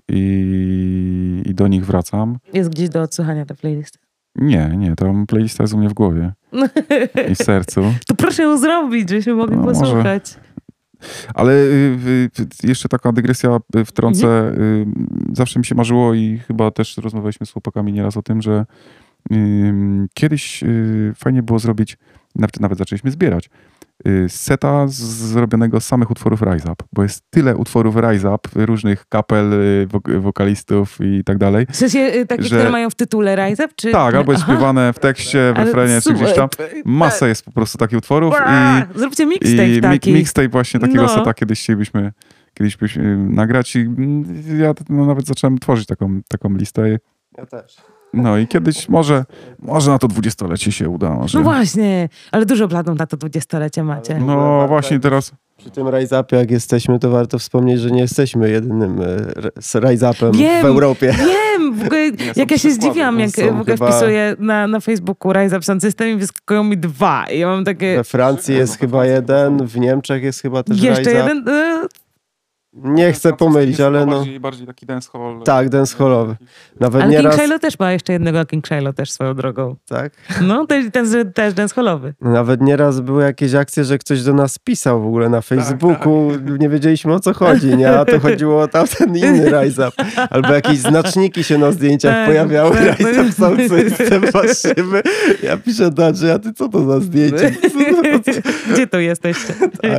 i do nich wracam. Jest gdzieś do odsłuchania ta playlista? Nie, ta playlista jest u mnie w głowie i w sercu. To proszę ją zrobić, żebyśmy mogli posłuchać. Ale jeszcze taka dygresja wtrącę. Zawsze mi się marzyło i chyba też rozmawialiśmy z chłopakami nieraz o tym, że kiedyś fajnie było zrobić, nawet zaczęliśmy zbierać, seta zrobionego z samych utworów Rise Up, bo jest tyle utworów Rise Up, różnych kapel, wokalistów i tak dalej. W sensie takie, które mają w tytule Rise Up? Czy... Tak, albo jest śpiewane w tekście, w refrenie, czy gdzieś tam. Masa jest po prostu takich utworów. Zróbcie mixtape taki. Mixtape właśnie takiego seta kiedyś chcielibyśmy nagrać i ja nawet zacząłem tworzyć taką listę. Ja też. No i kiedyś może na to 20-lecie się uda. Może. No właśnie, ale dużo planów na to 20-lecie macie. No właśnie teraz... Przy tym Rise Upie, jak jesteśmy, to warto wspomnieć, że nie jesteśmy jedynym Rise Upem w Europie. Wiem, w ogóle, jak ja się zdziwiłam, jak w ogóle wpisuję na Facebooku Rise Up Sound System i wyskakują mi 2. I ja mam takie... We Francji jest chyba jeden, w Niemczech jest chyba też jeszcze Rise Up. jeden? Nie chcę pomylić, ale no... Bardziej taki dancehall. Tak, dancehallowy. Nawet ale nieraz... King Shiloh też ma jeszcze jednego, King Shiloh też swoją drogą. Tak? No, ten też dancehallowy. Nawet nieraz były jakieś akcje, że ktoś do nas pisał w ogóle na Facebooku. Tak. Nie wiedzieliśmy, o co chodzi, nie? A to chodziło o tamten inny Rise Up. Albo jakieś znaczniki się na zdjęciach pojawiały. Rise Up Sound System, patrzymy. Ja piszę do Andrzeja, ty co to za zdjęcie? Gdzie to jesteście? Tak.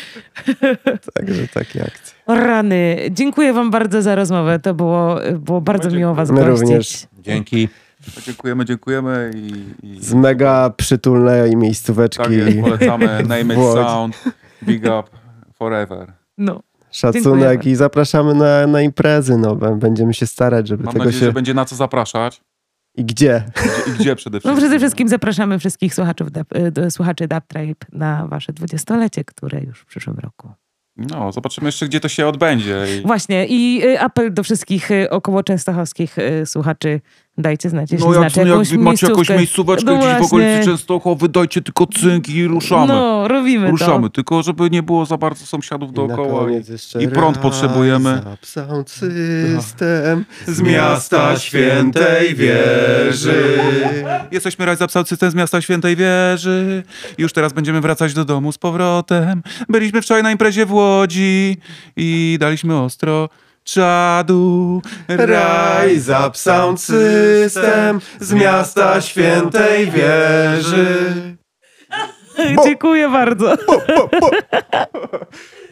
Także takie akcje. O rany, dziękuję wam bardzo za rozmowę. To było bardzo miło was gościć. Również. Dzięki. Dziękujemy z mega przytulnej miejscóweczki. Tak jest, polecamy. Name It Sound, Big Up, Forever. No. Szacunek i zapraszamy na imprezy. No, będziemy się starać, żeby Mam tego nadzieję, że będzie na co zapraszać. I gdzie? I gdzie przede wszystkim? No przede wszystkim zapraszamy wszystkich słuchaczy Dub Tribe na wasze 20-lecie, które już w przyszłym roku. No, zobaczymy jeszcze, gdzie to się odbędzie. Właśnie i apel do wszystkich około częstochowskich słuchaczy. Dajcie znać, jeśli znacie jakąś macie jakąś miejscóweczkę gdzieś w okolicy Częstochowy, dajcie tylko cynk i ruszamy. No, ruszamy, tylko żeby nie było za bardzo sąsiadów dookoła. I prąd Rise potrzebujemy. Up Sound System Z miasta Świętej Wieży. Jesteśmy Rise Up Sound System z miasta Świętej Wieży. Już teraz będziemy wracać do domu z powrotem. Byliśmy wczoraj na imprezie w Łodzi i daliśmy ostro czadu. Rise Up Sound System z miasta Świętej Wieży. Dziękuję bardzo.